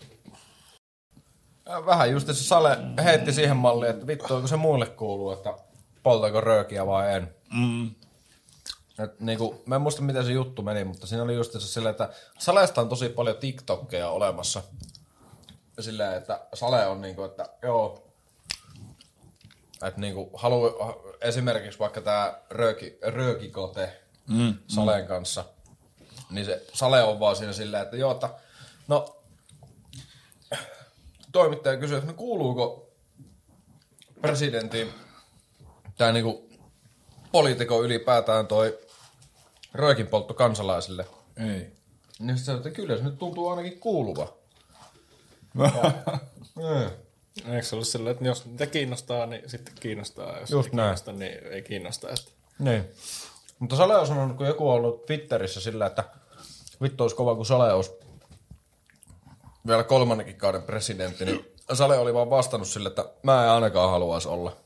Vähän just se Sale heitti siihen malliin, että vittu, onko se muille kuuluu, että poltaako röökiä vai en. Mm. Et niinku, mä en muista miten se juttu meni, mutta siinä oli just se silleen, että Salesta on tosi paljon TikTokkeja olemassa. Silleen, että Sale on niinku, että joo, että niinku haluu, esimerkiksi vaikka tää rööki, röökikote mm, Salen mm. kanssa, niin se Sale on vaan siinä silleen, että joo, että no toimittaja kysyy, että no kuuluuko presidentin tai niinku poliitikon ylipäätään toi röökinpoltto kansalaisille. Ei. Niin sitten että kyllä se nyt tuntuu ainakin kuuluva. Eikö se ollut silleen, että jos niitä kiinnostaa, niin sitten kiinnostaa. Jos Just ei näin. kiinnosta, niin ei kiinnosta. Että... Niin. Mutta Sale on sanonut, kun joku on ollut Twitterissä sillä, että vittu olisi kova, kun Sale olisi vielä kolmannenkin kauden presidentti, niin Sale oli vaan vastannut sille, että mä en ainakaan haluaisi olla.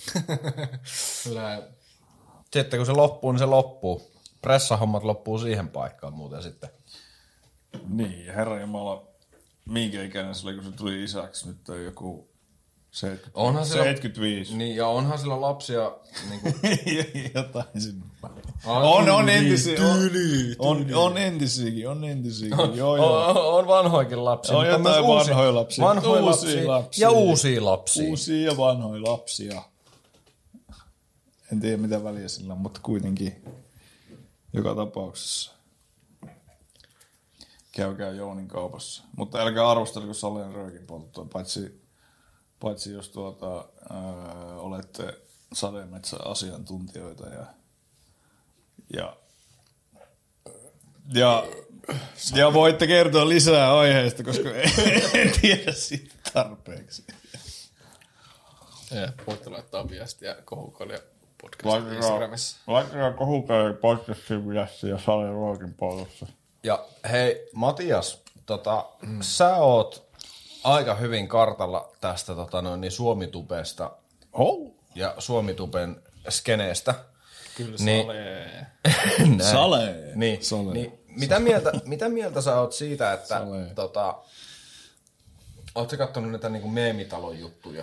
Sitten kun se loppuu, niin se loppuu. Pressahommat loppuu siihen paikkaan muuten sitten. Niin, herra jumala, minkä ikäinen se oli, kun se tuli isäksi, nyt on joku seitsemänkymmentä, Onhan sillä, seitsemänkymmentäviisi. niin, ja onhan sillä lapsia... Niin kuin, Jotain sinne. Ai, On, on tyyli, entisiä. tyyli, On, tyyli. on, on entisiäkin, on entisiäkin. Joo, joo. On, on vanhoikin lapsia. On mutta jotain myös vanhoja lapsia. Vanhoja Uusia lapsia, lapsia. ja uusia lapsia. Uusia ja vanhoja lapsia. En tiedä mitä väliä sillä on, mutta kuitenkin joka tapauksessa. Käykää Jounin kaupassa. Mutta älkää arvostelko Salen röökin polttoa, paitsi, paitsi jos tuota, ää, olette sademetsäasiantuntijoita ja, ja, ja, ja voitte kertoa lisää aiheesta, koska en tiedä siitä tarpeeksi. Ja voitte laittaa viestiä Kohukalja podcastin Instagramissa. Laittakaa Kohukalja podcastin viestiä Salen röökin poltossa. Ja hei, Matias, tota, mm. sä oot aika hyvin kartalla tästä tota, noin, niin Suomitubesta Oh. ja Suomituben skeneestä. Kyllä Niin- Sale. Näin. Sale. Niin, Sale. niin mitä, mieltä, mitä mieltä sä oot siitä, että Sale. tota, oot sä kattonut näitä niinku meemitalon juttuja?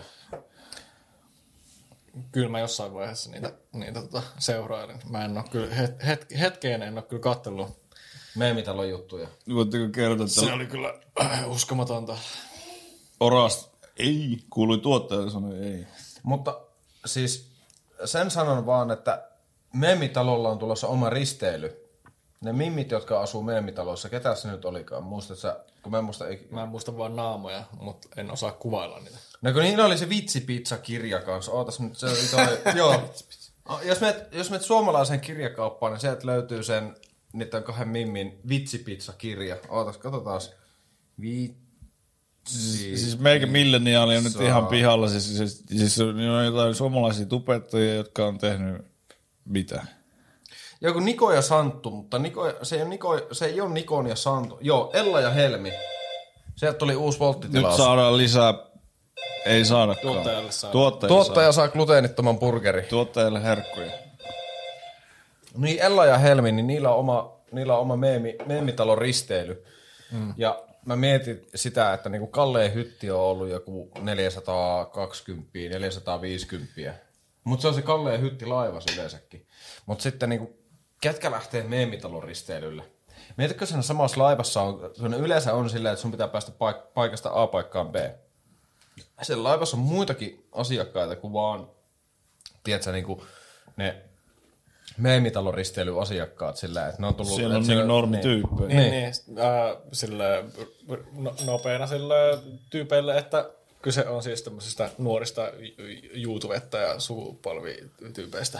Kyllä mä jossain vaiheessa niitä, niitä tota, seurailin. Mä en oo kyllä, het, het, hetkeen en oo kyllä kattellut. Meemitalon juttuja. Voitteko kertoa, Se että oli kyllä äh, uskomatonta. Oras ei, kuului tuottaja sanoi ei. Mutta siis sen sanon vaan, että meemitalolla on tulossa oma risteily. Ne mimmit, jotka asuu meemitaloissa, ketä se nyt olikaan? Muistatko sä, kun mä en muista... Ei... Mä en muista vaan naamoja, mutta en osaa kuvailla niitä. No kun niillä oli se vitsipizza-kirja kanssa. Ootas nyt, se oli toi... Joo. Jos menet, jos menet suomalaiseen kirjakauppaan, niin sieltä löytyy sen niiden kahden mimmin vitsipizza-kirja. Ootas, katsotaan. Vitsi... Siis meikä milleniaali on nyt ihan pihalla. Siis, siis, siis on jotain suomalaisia tubettajia, jotka on tehnyt mitä? Joku Niko ja Santtu, mutta Niko, se, ei ole Niko, se ei ole Nikon ja Santtu. Joo, Ella ja Helmi. Sieltä tuli uusi volttitilaus. Nyt saadaan lisää. Ei saadakaan. Tuottajalle saa. Tuottaja, Tuottaja saa. saa gluteenittoman burgeri. Tuottajalle herkkuja. Niin Ella ja Helmi, niin niillä on oma, niillä on oma meemi, meemitalon risteily. Mm. Ja mä mietin sitä, että niinku Kalleen hytti on ollut joku neljäsataakaksikymmentä neljäsataaviisikymmentä. Mutta se on se Kalleen hytti laivas yleensäkin. Mutta sitten niinku, ketkä lähtee meemitalon risteilylle? Mietitkö sen samassa laivassa on, yleensä on silleen, että sun pitää päästä paik- paikasta A paikkaan B. Siellä laivassa on muitakin asiakkaita kuin vaan, tiedätkö, niinku ne meemitalon risteilyasiakkaat sillä, että ne on tullut... Siellä on että niinku normityyppejä. Niin, niin. niin äh, sille, no, nopeana sille tyypeille, että kyse on siis tämmöisistä nuorista YouTubetta ja sukupolvityypeistä.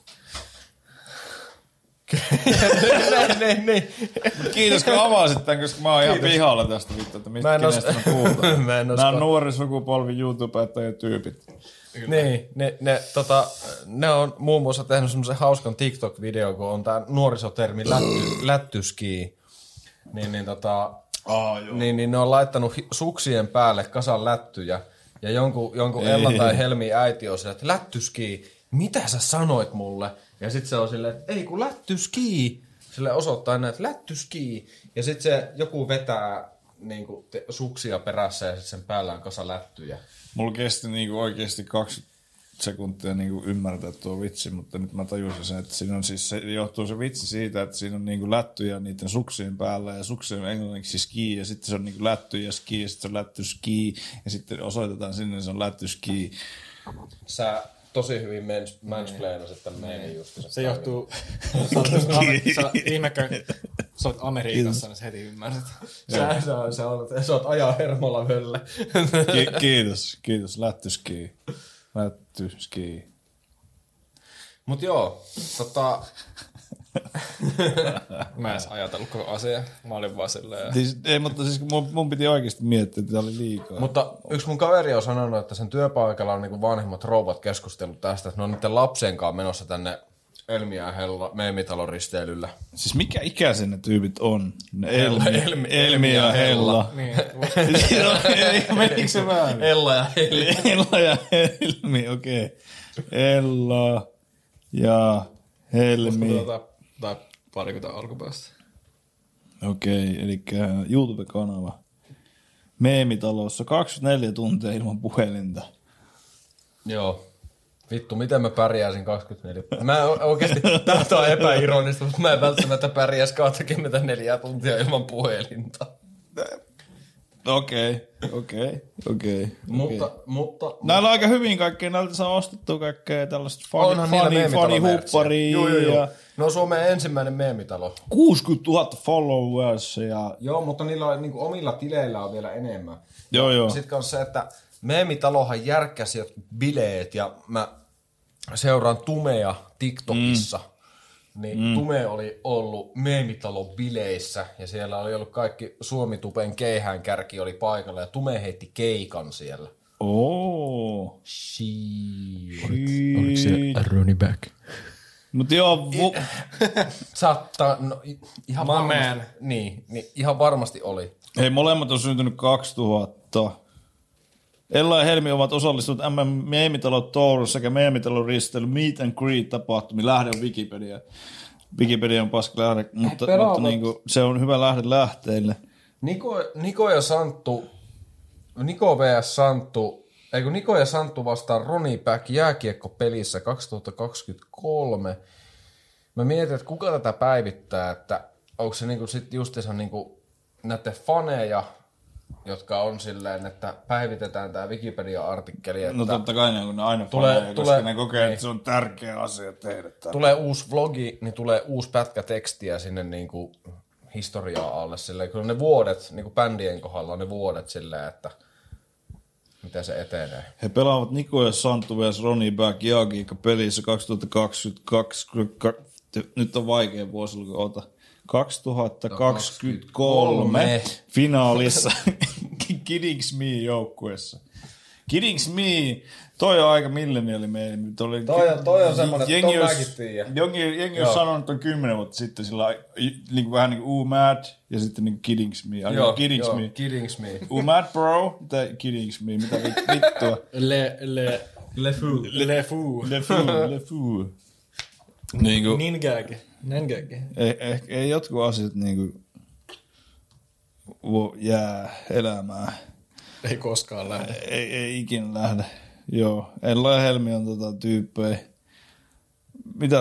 niin, niin, niin. Kiitos kun avasit tämän, koska mä oon ihan pihalla tästä vittu, että mistä Mä en kenestä os- me puhutaan. Mä en Nämä on usko. nuori sukupolvi YouTubettajia tyypit. Niin, ne, ne, tota, ne on muun muassa tehnyt semmoisen hauskan TikTok-video, kun on tää nuorisotermi lätty, lättyski. Niin, niin, tota, Aa, joo. niin, niin ne on laittanut hi- suksien päälle kasan lättyjä. Ja jonkun, jonkun Ella tai Helmi äiti on sillä, että lättyski, mitä sä sanoit mulle? Ja sit se on silleen, että ei kun lättyski. Sille osoittaa näin, että lättyski. Ja sit se joku vetää niin kuin, te, suksia perässä ja sit sen päällä on kasa lättyjä. Mulla kesti niinku oikeesti kaksikymmentä sekuntia niinku ymmärtää tuo vitsi, mutta nyt mä tajusin sen, että siinä on siis, se johtuu se vitsi siitä, että siinä on niinku lättyjä niiden suksien päällä ja suksien englanniksi ski ja sitten se on niinku lätty ja ski ja sitten se on lätty ski ja sitten osoitetaan sinne, niin se on lätty ski. Sä tosi hyvin mansplainasit tämän meemin just. Se johtuu, sä olet ihmekö, sä olet Amerikassa, niin sä heti ymmärrät. Sä, sä, sä, olet, sä oot ajaa hermolla hölle. Ki- kiitos, kiitos, lätty ski. Lätty ski. Mut joo, tota... Mä en edes ajatellut koko asiaa. Mä olin vaan silleen... Siis, ei, mutta siis mun, mun piti oikeasti miettiä, että tämä oli liikaa. Mutta yksi mun kaveri on sanonut, että sen työpaikalla on niinku vanhimmat rouvat keskustellut tästä, että ne on niiden lapsen kanssa menossa tänne Elmiä Hella meemitalon risteilyllä. Siis mikä ikäisiä ne tyypit on? Ne Hella, Elmi, Elmi, Elmi ja Hella. Niin, Menikö se väärin? Ella ja Helmi. Ella ja Helmi, okei. Okay. Ella ja Helmi. Tuota, tai parikymmentä alkupäästä. Okei, okay, eli YouTube-kanava. Meemitalossa kaksikymmentäneljä tuntia ilman puhelinta. Joo. Vittu, miten mä pärjäisin kaksikymmentäneljä? Mä oikeesti, tää on epäironista, mutta mä en välttämättä pärjäisi kaksikymmentäneljä tuntia ilman puhelinta. Okei, okei, okei. Mutta, mutta... Näillä on aika hyvin kaikkea, näiltä saa ostettua kaikkea tällaista Onhan niillä fani, meemitalohupparia. fani Joo, joo, joo. ja Ne on Suomen ensimmäinen meemitalo. kuusikymmentätuhatta followers ja... Joo, mutta niillä on, niin kuin omilla tileillä on vielä enemmän. Joo, joo. Sitten on se, että meemitalohan järkkäsi jotkut bileet ja mä seuraan Tumea TikTokissa. Mm. Niin mm. Tume oli ollut meemitalon bileissä ja siellä oli ollut kaikki Suomi-tupen keihäänkärki oli paikalla ja Tume heitti keikan siellä. Oo. Shit. Oliko se Ronnie Back? Mut joo, vu... Saattaa, no ihan My varmasti, man. niin, niin, ihan varmasti oli. Hei, molemmat on syntynyt kaksituhatta. Ella ja Helmi ovat osallistuneet M M Meemitalo Tour sekä Meemitalo Risteily Meet and Greet -tapahtumiin. Lähde on Wikipedia. Wikipedia on paska lähde, mutta, mutta niinku, se on hyvä lähde lähteille. Niko, Niko ja Santtu, Niko vs. Santtu, eikö Niko ja Santtu vastaan Ronnie Back jääkiekkopelissä kaksituhattakaksikymmentäkolme. Mä mietin, että kuka tätä päivittää, että onko se niinku sit justiinsa niinku näiden faneja, jotka on silleen, että päivitetään tää Wikipedia-artikkeli. Että No totta kai ne on aina tulee, faneja, koska tulee, ne kokee, että se on tärkeä asia tehdä. Tämän. Tulee uusi vlogi, niin tulee uusi pätkä tekstiä sinne niinku historiaa alle. Silleen, kyllä ne vuodet, niinku bändien kohdalla on ne vuodet silleen, että miten se etenee. He pelaavat Niko ja Santtu vs. Ronnie Back jääkiekko pelissä kaksituhattakaksikymmentäkaksi. Nyt on vaikea vuosiluku, ota. kaksituhattakaksikymmentäkolme finaalissa Kiddings Me joukkueessa. Kiddings Me, toi on aika milleniaali meidän. Toi, Toi on, toi on semmonen, jengi että olisi, mäkin tiedän. jengi, jengi olisi sanonut ton kymmenen vuotta sitten sillä niin kuin vähän niin kuin Ooh Mad ja sitten niin kuin Kiddings Me. Joo, Kiddings joo, Me. Kiddings Me. Ooh Mad bro, mitä Kiddings Me, mitä vittua. Le, le, Le fou. le fou. Le fou, le fou. Niin kuin, Ningag. Nengag. ei, ei, ei jotkut asiat niin kuin jää elämään. Ei koskaan lähde. Ei, ei ikinä lähde. Joo. Ella ja Helmi on tota tyyppejä. Mitä?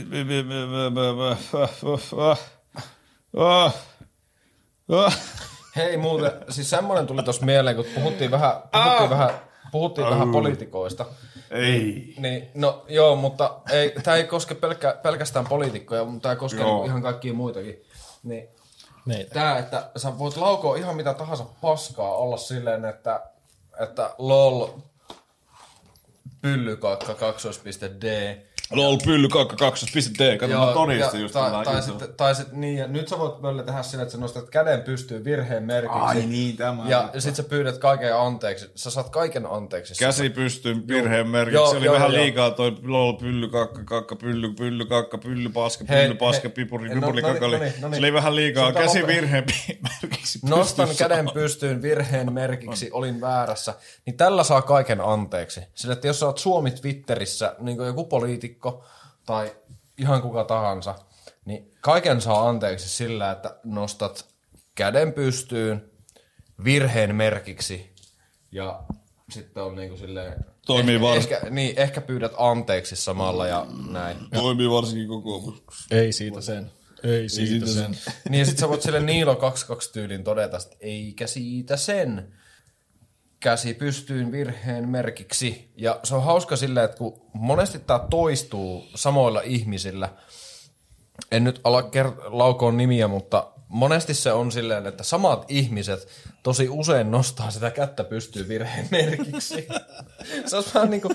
Hei muuten, siis semmoinen tuli tuossa mieleen, kun puhuttiin vähän, puhuttiin vähän, puhuttiin vähän poliitikoista. Ei. Niin, no joo, mutta ei, tämä ei koske pelkkä, pelkästään poliitikkoja, mutta tämä koskee Joo. ihan kaikkia muitakin. Niin, Meitä. tämä, että sä voit laukoa ihan mitä tahansa paskaa, olla silleen, että, että lol, pyllykakka, kaksoispiste D. Lol, pylly, kakka, kaksos, piste D. Kato, mä todistin just tai, tällä tai, juttulla. sit, tai sit, niin, ja nyt sä voit välillä tehdä sillä, että sä nostat käden pystyyn virheen merkiksi. Ai niin, tämä. Ja sit sä pyydät kaiken anteeksi. Sä saat kaiken anteeksi. Käsi pystyy virheen merkiksi. Joo, Se oli joo, vähän joo. liikaa toi lol, pylly, kakka, kakka, pylly, pylly, kakka, pylly, paska, Hei, pylly, paska, hei. pipuri, No, pipuli, no niin, kakali. no niin, no niin. Se oli vähän liikaa. Sun Käsi talo- virheen merkiksi. Nostan pystyssä. käden pystyyn virheen merkiksi, olin väärässä. Niin tällä saa kaiken anteeksi. Sillä, että jos sä oot Suomi Twitterissä, niin kuin joku poliitikko tai ihan kuka tahansa, niin kaiken saa anteeksi sillä, että nostat käden pystyyn virheen merkiksi ja sitten on niin kuin silleen Toimii, var... ehkä, niin, ehkä pyydät anteeksi samalla ja näin. Toimii varsinkin kokoomus. Ei siitä sen. Ei siitä, siitä sen. sen. Niin ja sit sä voit sille Niilo kaksikymmentäkaksi tyylin todeta, että eikä siitä sen. Käsi pystyyn virheen merkiksi. Ja se on hauska silleen, että kun monesti tää toistuu samoilla ihmisillä, en nyt ala kert- laukoon nimiä, mutta monesti se on silleen, että samat ihmiset tosi usein nostaa sitä kättä pystyyn virheen merkiksi. Se on vähän niinku...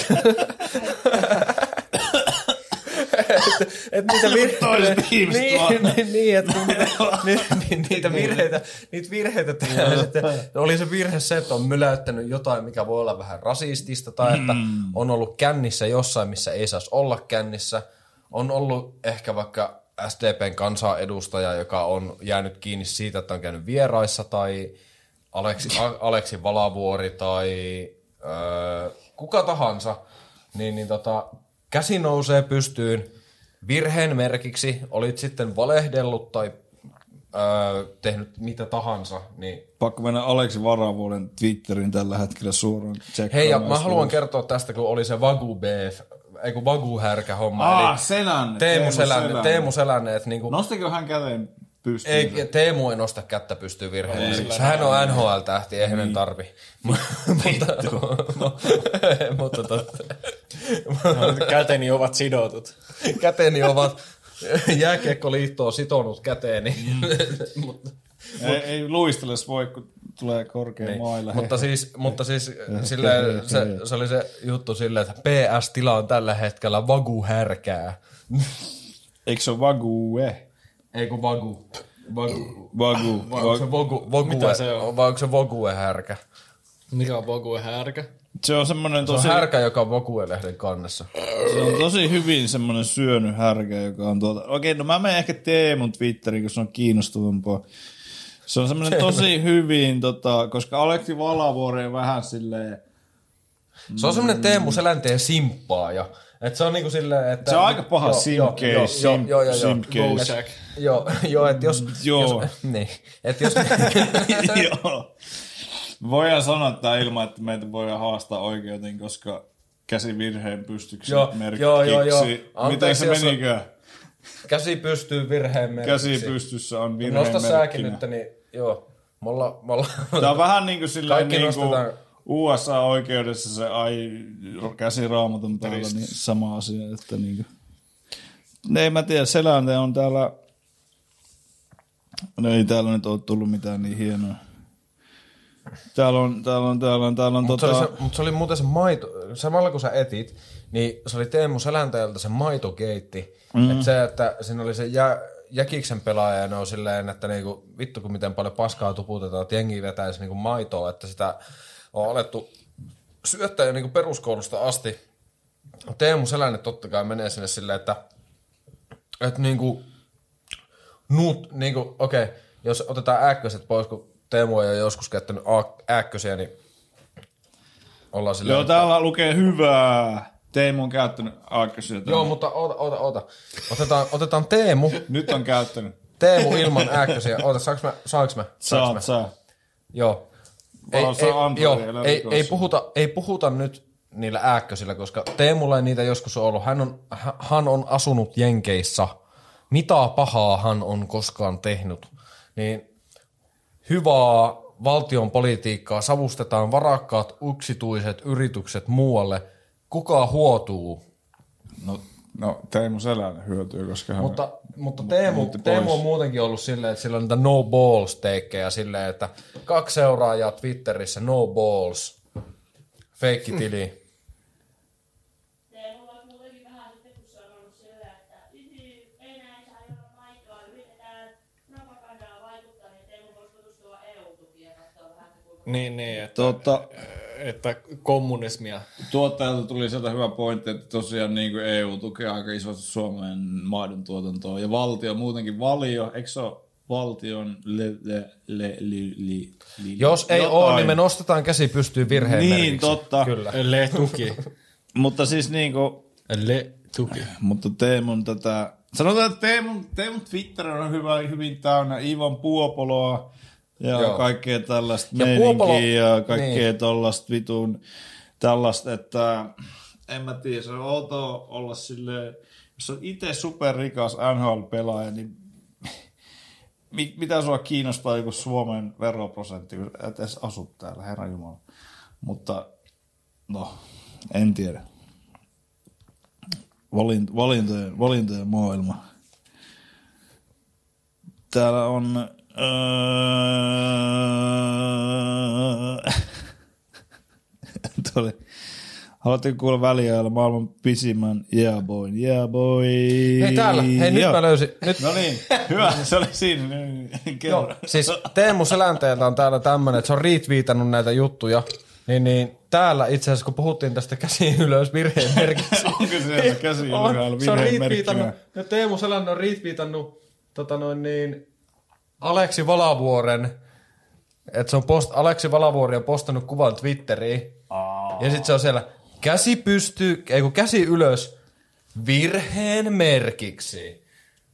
että et niitä virheitä... niin, niin, niin, että niitä, ni, niitä virheitä, niitä virheitä tehdään sitten... Oli se virhe se, että on myläyttänyt jotain, mikä voi olla vähän rasistista, tai että on ollut kännissä jossain, missä ei saisi olla kännissä. On ollut ehkä vaikka S D P:n kansanedustaja, joka on jäänyt kiinni siitä, että on käynyt vieraissa, tai Aleksi, Aleksi Valavuori, tai öö, kuka tahansa, niin, niin tota, käsi nousee pystyyn virheen merkiksi, olit sitten valehdellut tai öö, tehnyt mitä tahansa. Niin... Pakko mennä Aleksi Varavuoden Twitterin tällä hetkellä suoraan tsekkaamaan. Hei, ja mä haluan kertoa tästä, kun oli se Vagu B F, ei kun Vagu-härkä homma. Ah, eli Selänne. Teemu Selänne. Teemu Selänne, että niinku... Nostiko hän käteen pystyyn? Ei, Teemu ei nosta kättä pystyy virheen. Hän on N H L-tähti, ei hänen tarvi. Mutta totta. Käteni ovat sidotut. Käteni ovat, jääkiekkoliitto on sitonut käteeni. Ei, ei luisteles voi, kun tulee korkea niin. maille. Mutta siis, mutta siis silleen, se, se oli se juttu silleen, että P S-tila on tällä hetkellä Vagu-härkää. Eikö se ole Vague? Ei kun Vagu. Vagu. Vagu. Vai onko se Vogu, Vogue, Mitä se on? Vai onko se Vogue-härkä? Mikä on Vogue-härkä? Se on semmoinen tosi... Se on härkä, joka on Vogue-lehden kannessa. Se on tosi hyvin semmoinen syönyt härkä, joka on tuota... Okei, no mä menen ehkä Teemun Twitteriin, kun se on kiinnostavampaa. Se on semmoinen tosi hyvin, tota, koska Aleksi Valavuori on vähän silleen... Se on semmoinen Teemu Selänteen simppaaja. Että se on niinku silleen, että... Se on aika paha simcase. Joo, joo, joo. Bojack. Joo, joo, että jos... Joo. Jos, niin, että jos... Joo. Voidaan sanoa tämä ilman, että meitä voidaan haastaa oikeuteen, koska käsivirheen pystyksi merkiksi. Joo, joo, joo. Miten se menikään? Käsi pystyy virheen merkiksi. Käsi pystyssä on virheen Nosta merkkinä. säkin nyt, niin joo. Me olla, me olla... Tämä on vähän niin kuin silleen niin kuin nostetaan... U S A-oikeudessa se ai, käsiraamatun päällä, niin sama asia. Että niin kuin. Ei mä tiedä, Selänne on täällä, no ei täällä nyt ole tullut mitään niin hienoa. Täällä on, täällä on, täällä on, täällä on Mutta tota... se, mut se oli muuten se maito, samalla kun sä etit, niin se oli Teemu Selänteeltä se maitokeitti. Mm. Että se, että siinä oli se jä, jäkiksen pelaaja ja ne on silleen, että niinku, vittu kun miten paljon paskaa tuputetaan, että jengi vetäisi niinku maitoa, että sitä on alettu syöttää jo niinku peruskoulusta asti. Teemu Selänne totta kai menee sinne silleen, että, että niinku, nuut, niinku, okei, okay, jos otetaan ääkköset pois, kun Teemu ei ole joskus käyttänyt ääkkösiä, niin ollaan silleen... Joo, täällä lukee hyvää. Teemu on käyttänyt ääkkösiä. Joo, mutta oota, oota, oota. Otetaan, otetaan Teemu. Nyt on käyttänyt. Teemu ilman ääkkösiä. Oota, saanko mä? Saanko mä? Saat, saa. Joo. Ei, ei, ei, joo, ei, ei, puhuta, ei puhuta nyt niillä ääkkösillä, koska Teemulla ei niitä joskus ole ollut. Hän on, hän on asunut Jenkeissä. Mitä pahaa hän on koskaan tehnyt. Niin hyvää valtion politiikkaa savustetaan varakkaat yksityiset yritykset muualle. Kuka huotuu? No, no Teemu Selänne hyötyy, koska hän... Mutta, mutta Teemu, Teemu on muutenkin ollut silleen, että sillä on niitä no balls teikkejä silleen, että kaksi seuraajaa Twitterissä, no balls, feikkitili. Teemu on muutenkin vähän sitten, kun se on ollut silleen, että ei näin saa juoda maitoa, yritetään propagandaa vaikuttaa, niin Teemu voisi tutustua E U-tukia ja katsoa vähän, kuinka... Niin, niin, että, Totta. että kommunismia. Tuottajalta tuli sieltä hyvä pointti, että tosiaan niin kuin E U tukee aika isosti Suomen maidon tuotantoa. Ja valtio, muutenkin valio, eikö se ole valtion le, le, le, li, li, li, Jos ei jotain. ole, niin me nostetaan käsi pystyyn virheen Niin, merkiksi. totta. Kyllä. Le tuki. Mutta siis niinku... Le tuki. Mutta Teemun tätä... Sanotaan, että Teemun, Teemun Twitter on hyvä, hyvin täynnä Ivan Puopoloa ja Joo. kaikkea tällaista Ja meininkiä Puopolo- ja kaikkea niin. tollaista vitun... tällaista, että en mä tiedä, se on outoa olla silleen, jos on itse superrikas N H L-pelaaja, niin mitä sua kiinnostaa joku Suomen veroprosentti, kun et edes asu täällä, herran jumala. Mutta, no, en tiedä. Valint, valintojen, valintojen maailma. Täällä on... Öö, Tuli. Haluatteko kuulla väliajalla maailman pisimmän Yeah Boy, Yeah Boy. Hei täällä, hei nyt mä löysin. Nyt. No niin, hyvä, se oli siinä. Joo, siis Teemu Selänteeltä on täällä tämmönen, että se on retweetannut näitä juttuja. Niin, niin täällä itse asiassa, kun puhuttiin tästä käsi ylös virheen merkiksi. Onko siellä käsi ylhäällä Se on virheen retweetannut, merkkinä? ja Teemu Selänne on retweetannut tota noin niin, Aleksi Valavuoren, että se on post, Aleksi Valavuori on postannut kuvan Twitteriin. Aa. Ja sitten se on siellä käsi pystyy, ei kun käsi ylös virheen merkiksi.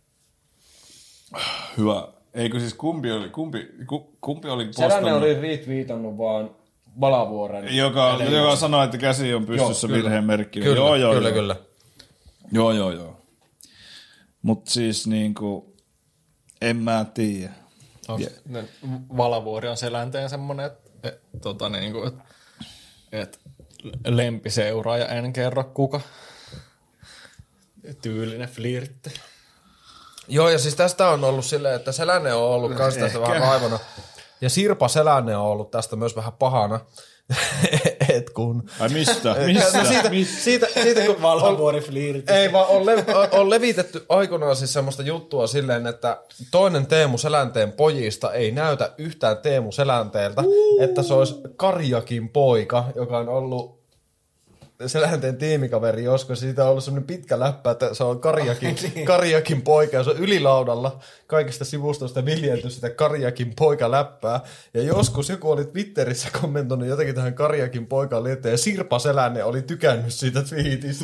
Hyvä. Eikö siis kumpi oli, kumpi, kumpi oli Selänne postannut? oli retweetannut vaan Valavuoren. Joka, joka sanoi, että käsi on pystyssä Joo, virheen merkki. Kyllä, joo, joo, kyllä, joo. kyllä. Joo, joo, joo. Mut siis niinku, en mä tiedä. Yeah. Valavuori on Selänteen semmonen, että et, tota, niinku, et, et lempiseuraaja en kerro kuka. Tyylinen flirtti. Joo, ja siis tästä on ollut silleen, että Selänne on ollut kans tästä vähän raivona. Ja Sirpa Selänne on ollut tästä myös vähän pahana. Et kun... Ai mistä? No Mistä? siitä, siitä, siitä kun... Valavuori flirtti. Ei vaan on, le, on levitetty aikoinaan siis semmoista juttua silleen, että toinen Teemu Selänteen pojista ei näytä yhtään Teemu Selänteeltä, uh. että se olisi Karjakin poika, joka on ollut Selänteen tiimikaveri joskus. Siitä on ollut semmoinen pitkä läppä, että se on Karjakin, Karjakin poika ja se on ylilaudalla kaikista sivustoista viljelty sitä Karjakin poika läppää. Ja joskus joku oli Twitterissä kommentoinut jotenkin tähän Karjakin poikaan liittyen ja Sirpa Selänne oli tykännyt siitä twiitistä.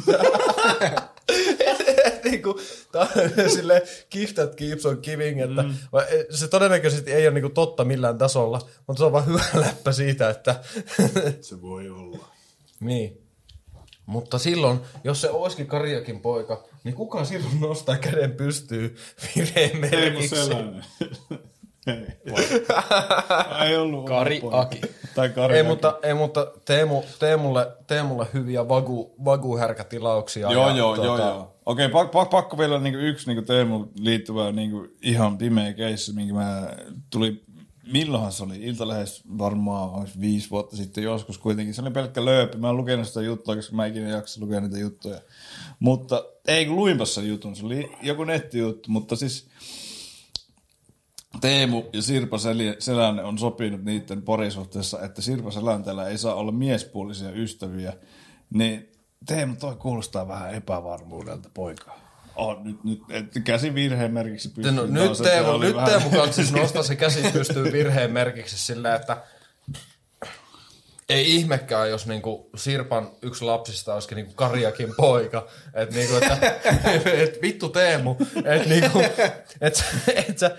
Niinku, tää on silleen gift that keeps on giving, että mm. se todennäköisesti ei ole niinku totta millään tasolla, mutta se on vaan hyvä läppä siitä, että Se voi olla. niin. Mutta silloin, jos se olisikin Karjakin poika, niin kuka silloin nostaa käden pystyy virheen merkiksi? Teemu Selänne. Ei, ei ollut. Kari Aki. Tai Kari Ei, Aki. mutta, ei, mutta Teemu, Teemulle, Teemulle hyviä vagu, vaguhärkätilauksia. Joo, ja, joo, tuota, joo, joo. Okei, pak, pak, pakko vielä niinku yksi niinku Teemu liittyvä niinku ihan pimeä keissi, minkä mä tuli, milloinhan se oli, Iltalehdessä varmaan onko viisi vuotta sitten joskus kuitenkin. Se oli pelkkä lööppi, mä en lukenut sitä juttua, koska mä ikinä jaksa lukea niitä juttuja. Mutta ei kun luinpas sen jutun, se oli joku nettijuttu, mutta siis Teemu ja Sirpa Selänne on sopinut niiden parisuhteessa, että Sirpa Selänteellä ei saa olla miespuolisia ystäviä, niin Teemu, toi kuulostaa vähän epävarmuudelta, poika. Oh, nyt, nyt et, käsi virheen merkiksi pystyy. No, nyt se, Teemu, se nyt vähän... Teemu kanssa siis nostaa se käsi pystyy virheen merkiksi silleen, että ei ihmekään, jos niinku Sirpan yksi lapsista olisikin niinku Karjakin poika. Että niinku, että et vittu Teemu, että niinku, et, et sä...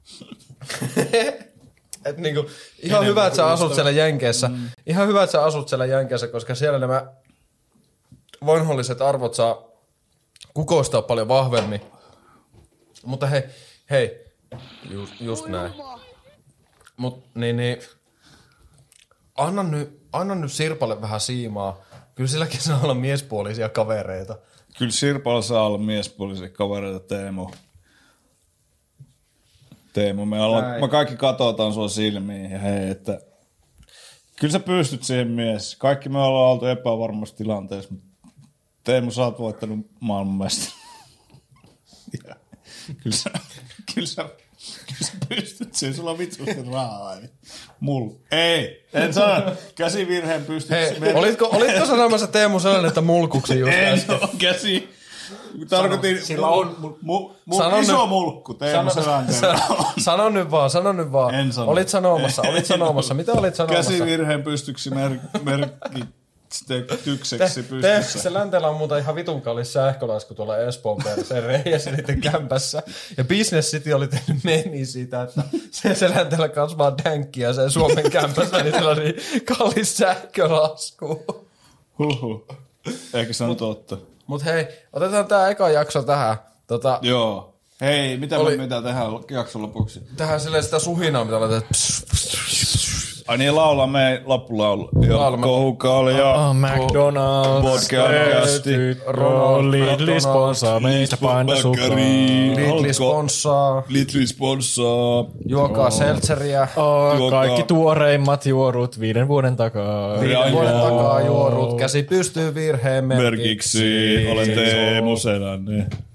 Et niinku, ihan hyvä, että sä asut siellä Jenkeissä. Mm. Ihan hyvä, että sä asut siellä Jenkeissä, koska siellä nämä vanholliset arvot saa kukoistaa paljon vahvemmin. Mutta hei, hei, just, just näin. Mut niin, niin anna nyt, anna nyt Sirpalle vähän siimaa. Kyllä silläkin saa olla miespuolisia kavereita. Kyllä Sirpalla saa olla miespuolisia kavereita, Teemu. Teemu, me, ollaan, me kaikki katsotaan sua silmiin ja hei, että kyllä sä pystyt siihen mies. Kaikki me ollaan oltu epävarmassa tilanteessa, mutta Teemu, sä oot voittanut maailmanmestarin. Kyllä sä, kyllä, sä, kyllä sä pystyt siihen, sulla on vitsusti rahaa. Mulla. Ei, en sano. Käsivirheen pystyt. Hei, olitko, olitko sanomassa Teemu sellainen, että mulkuksi just en äsken? ole käsi. Tarkoitin, sillä on mu, mu, mu, Sano iso nyt- mulkku Teemu Sano, Selänteellä. sano nyt vaan, sano nyt vaan. En sano. Olit sanomassa, olit sanomassa. Mitä olit sanomassa? Käsivirheen pystyksi mer, merkitykseksi Te, pystyssä. se Länteellä on muuten ihan vitun kallis sähkölasku tuolla Espoon perseen reijässä niiden kämpässä. Ja Business City oli tehnyt meni siitä, että se, se Länteellä kasvaa dänkkiä sen Suomen kämpässä, niin sillä on niin kallis sähkölasku. Huhhuh. Ehkä se on totta. Mut hei, otetaan tää eka jakso tähän. Tota, Joo. Hei, mitä Oli- me mitä tehdään jakson lopuksi? tähän silleen sitä suhinaa, mitä laitetaan. Ai niin, laulaa me loppulaulu. Joo, Laulamme. Kohukalja. Oh, McDonald's. Podcasti. Ronald. Lidli sponsaa meitä paina sukaan. Lidli sponssaa, Lidli sponssaa. juokaa seltseriä. Oh, Juokaa. kaikki tuoreimmat juorut viiden vuoden takaa. Viiden vuoden takaa juorut, käsi pystyy virheen merkiksi. Merkiksi. Olen Teemu Selänne.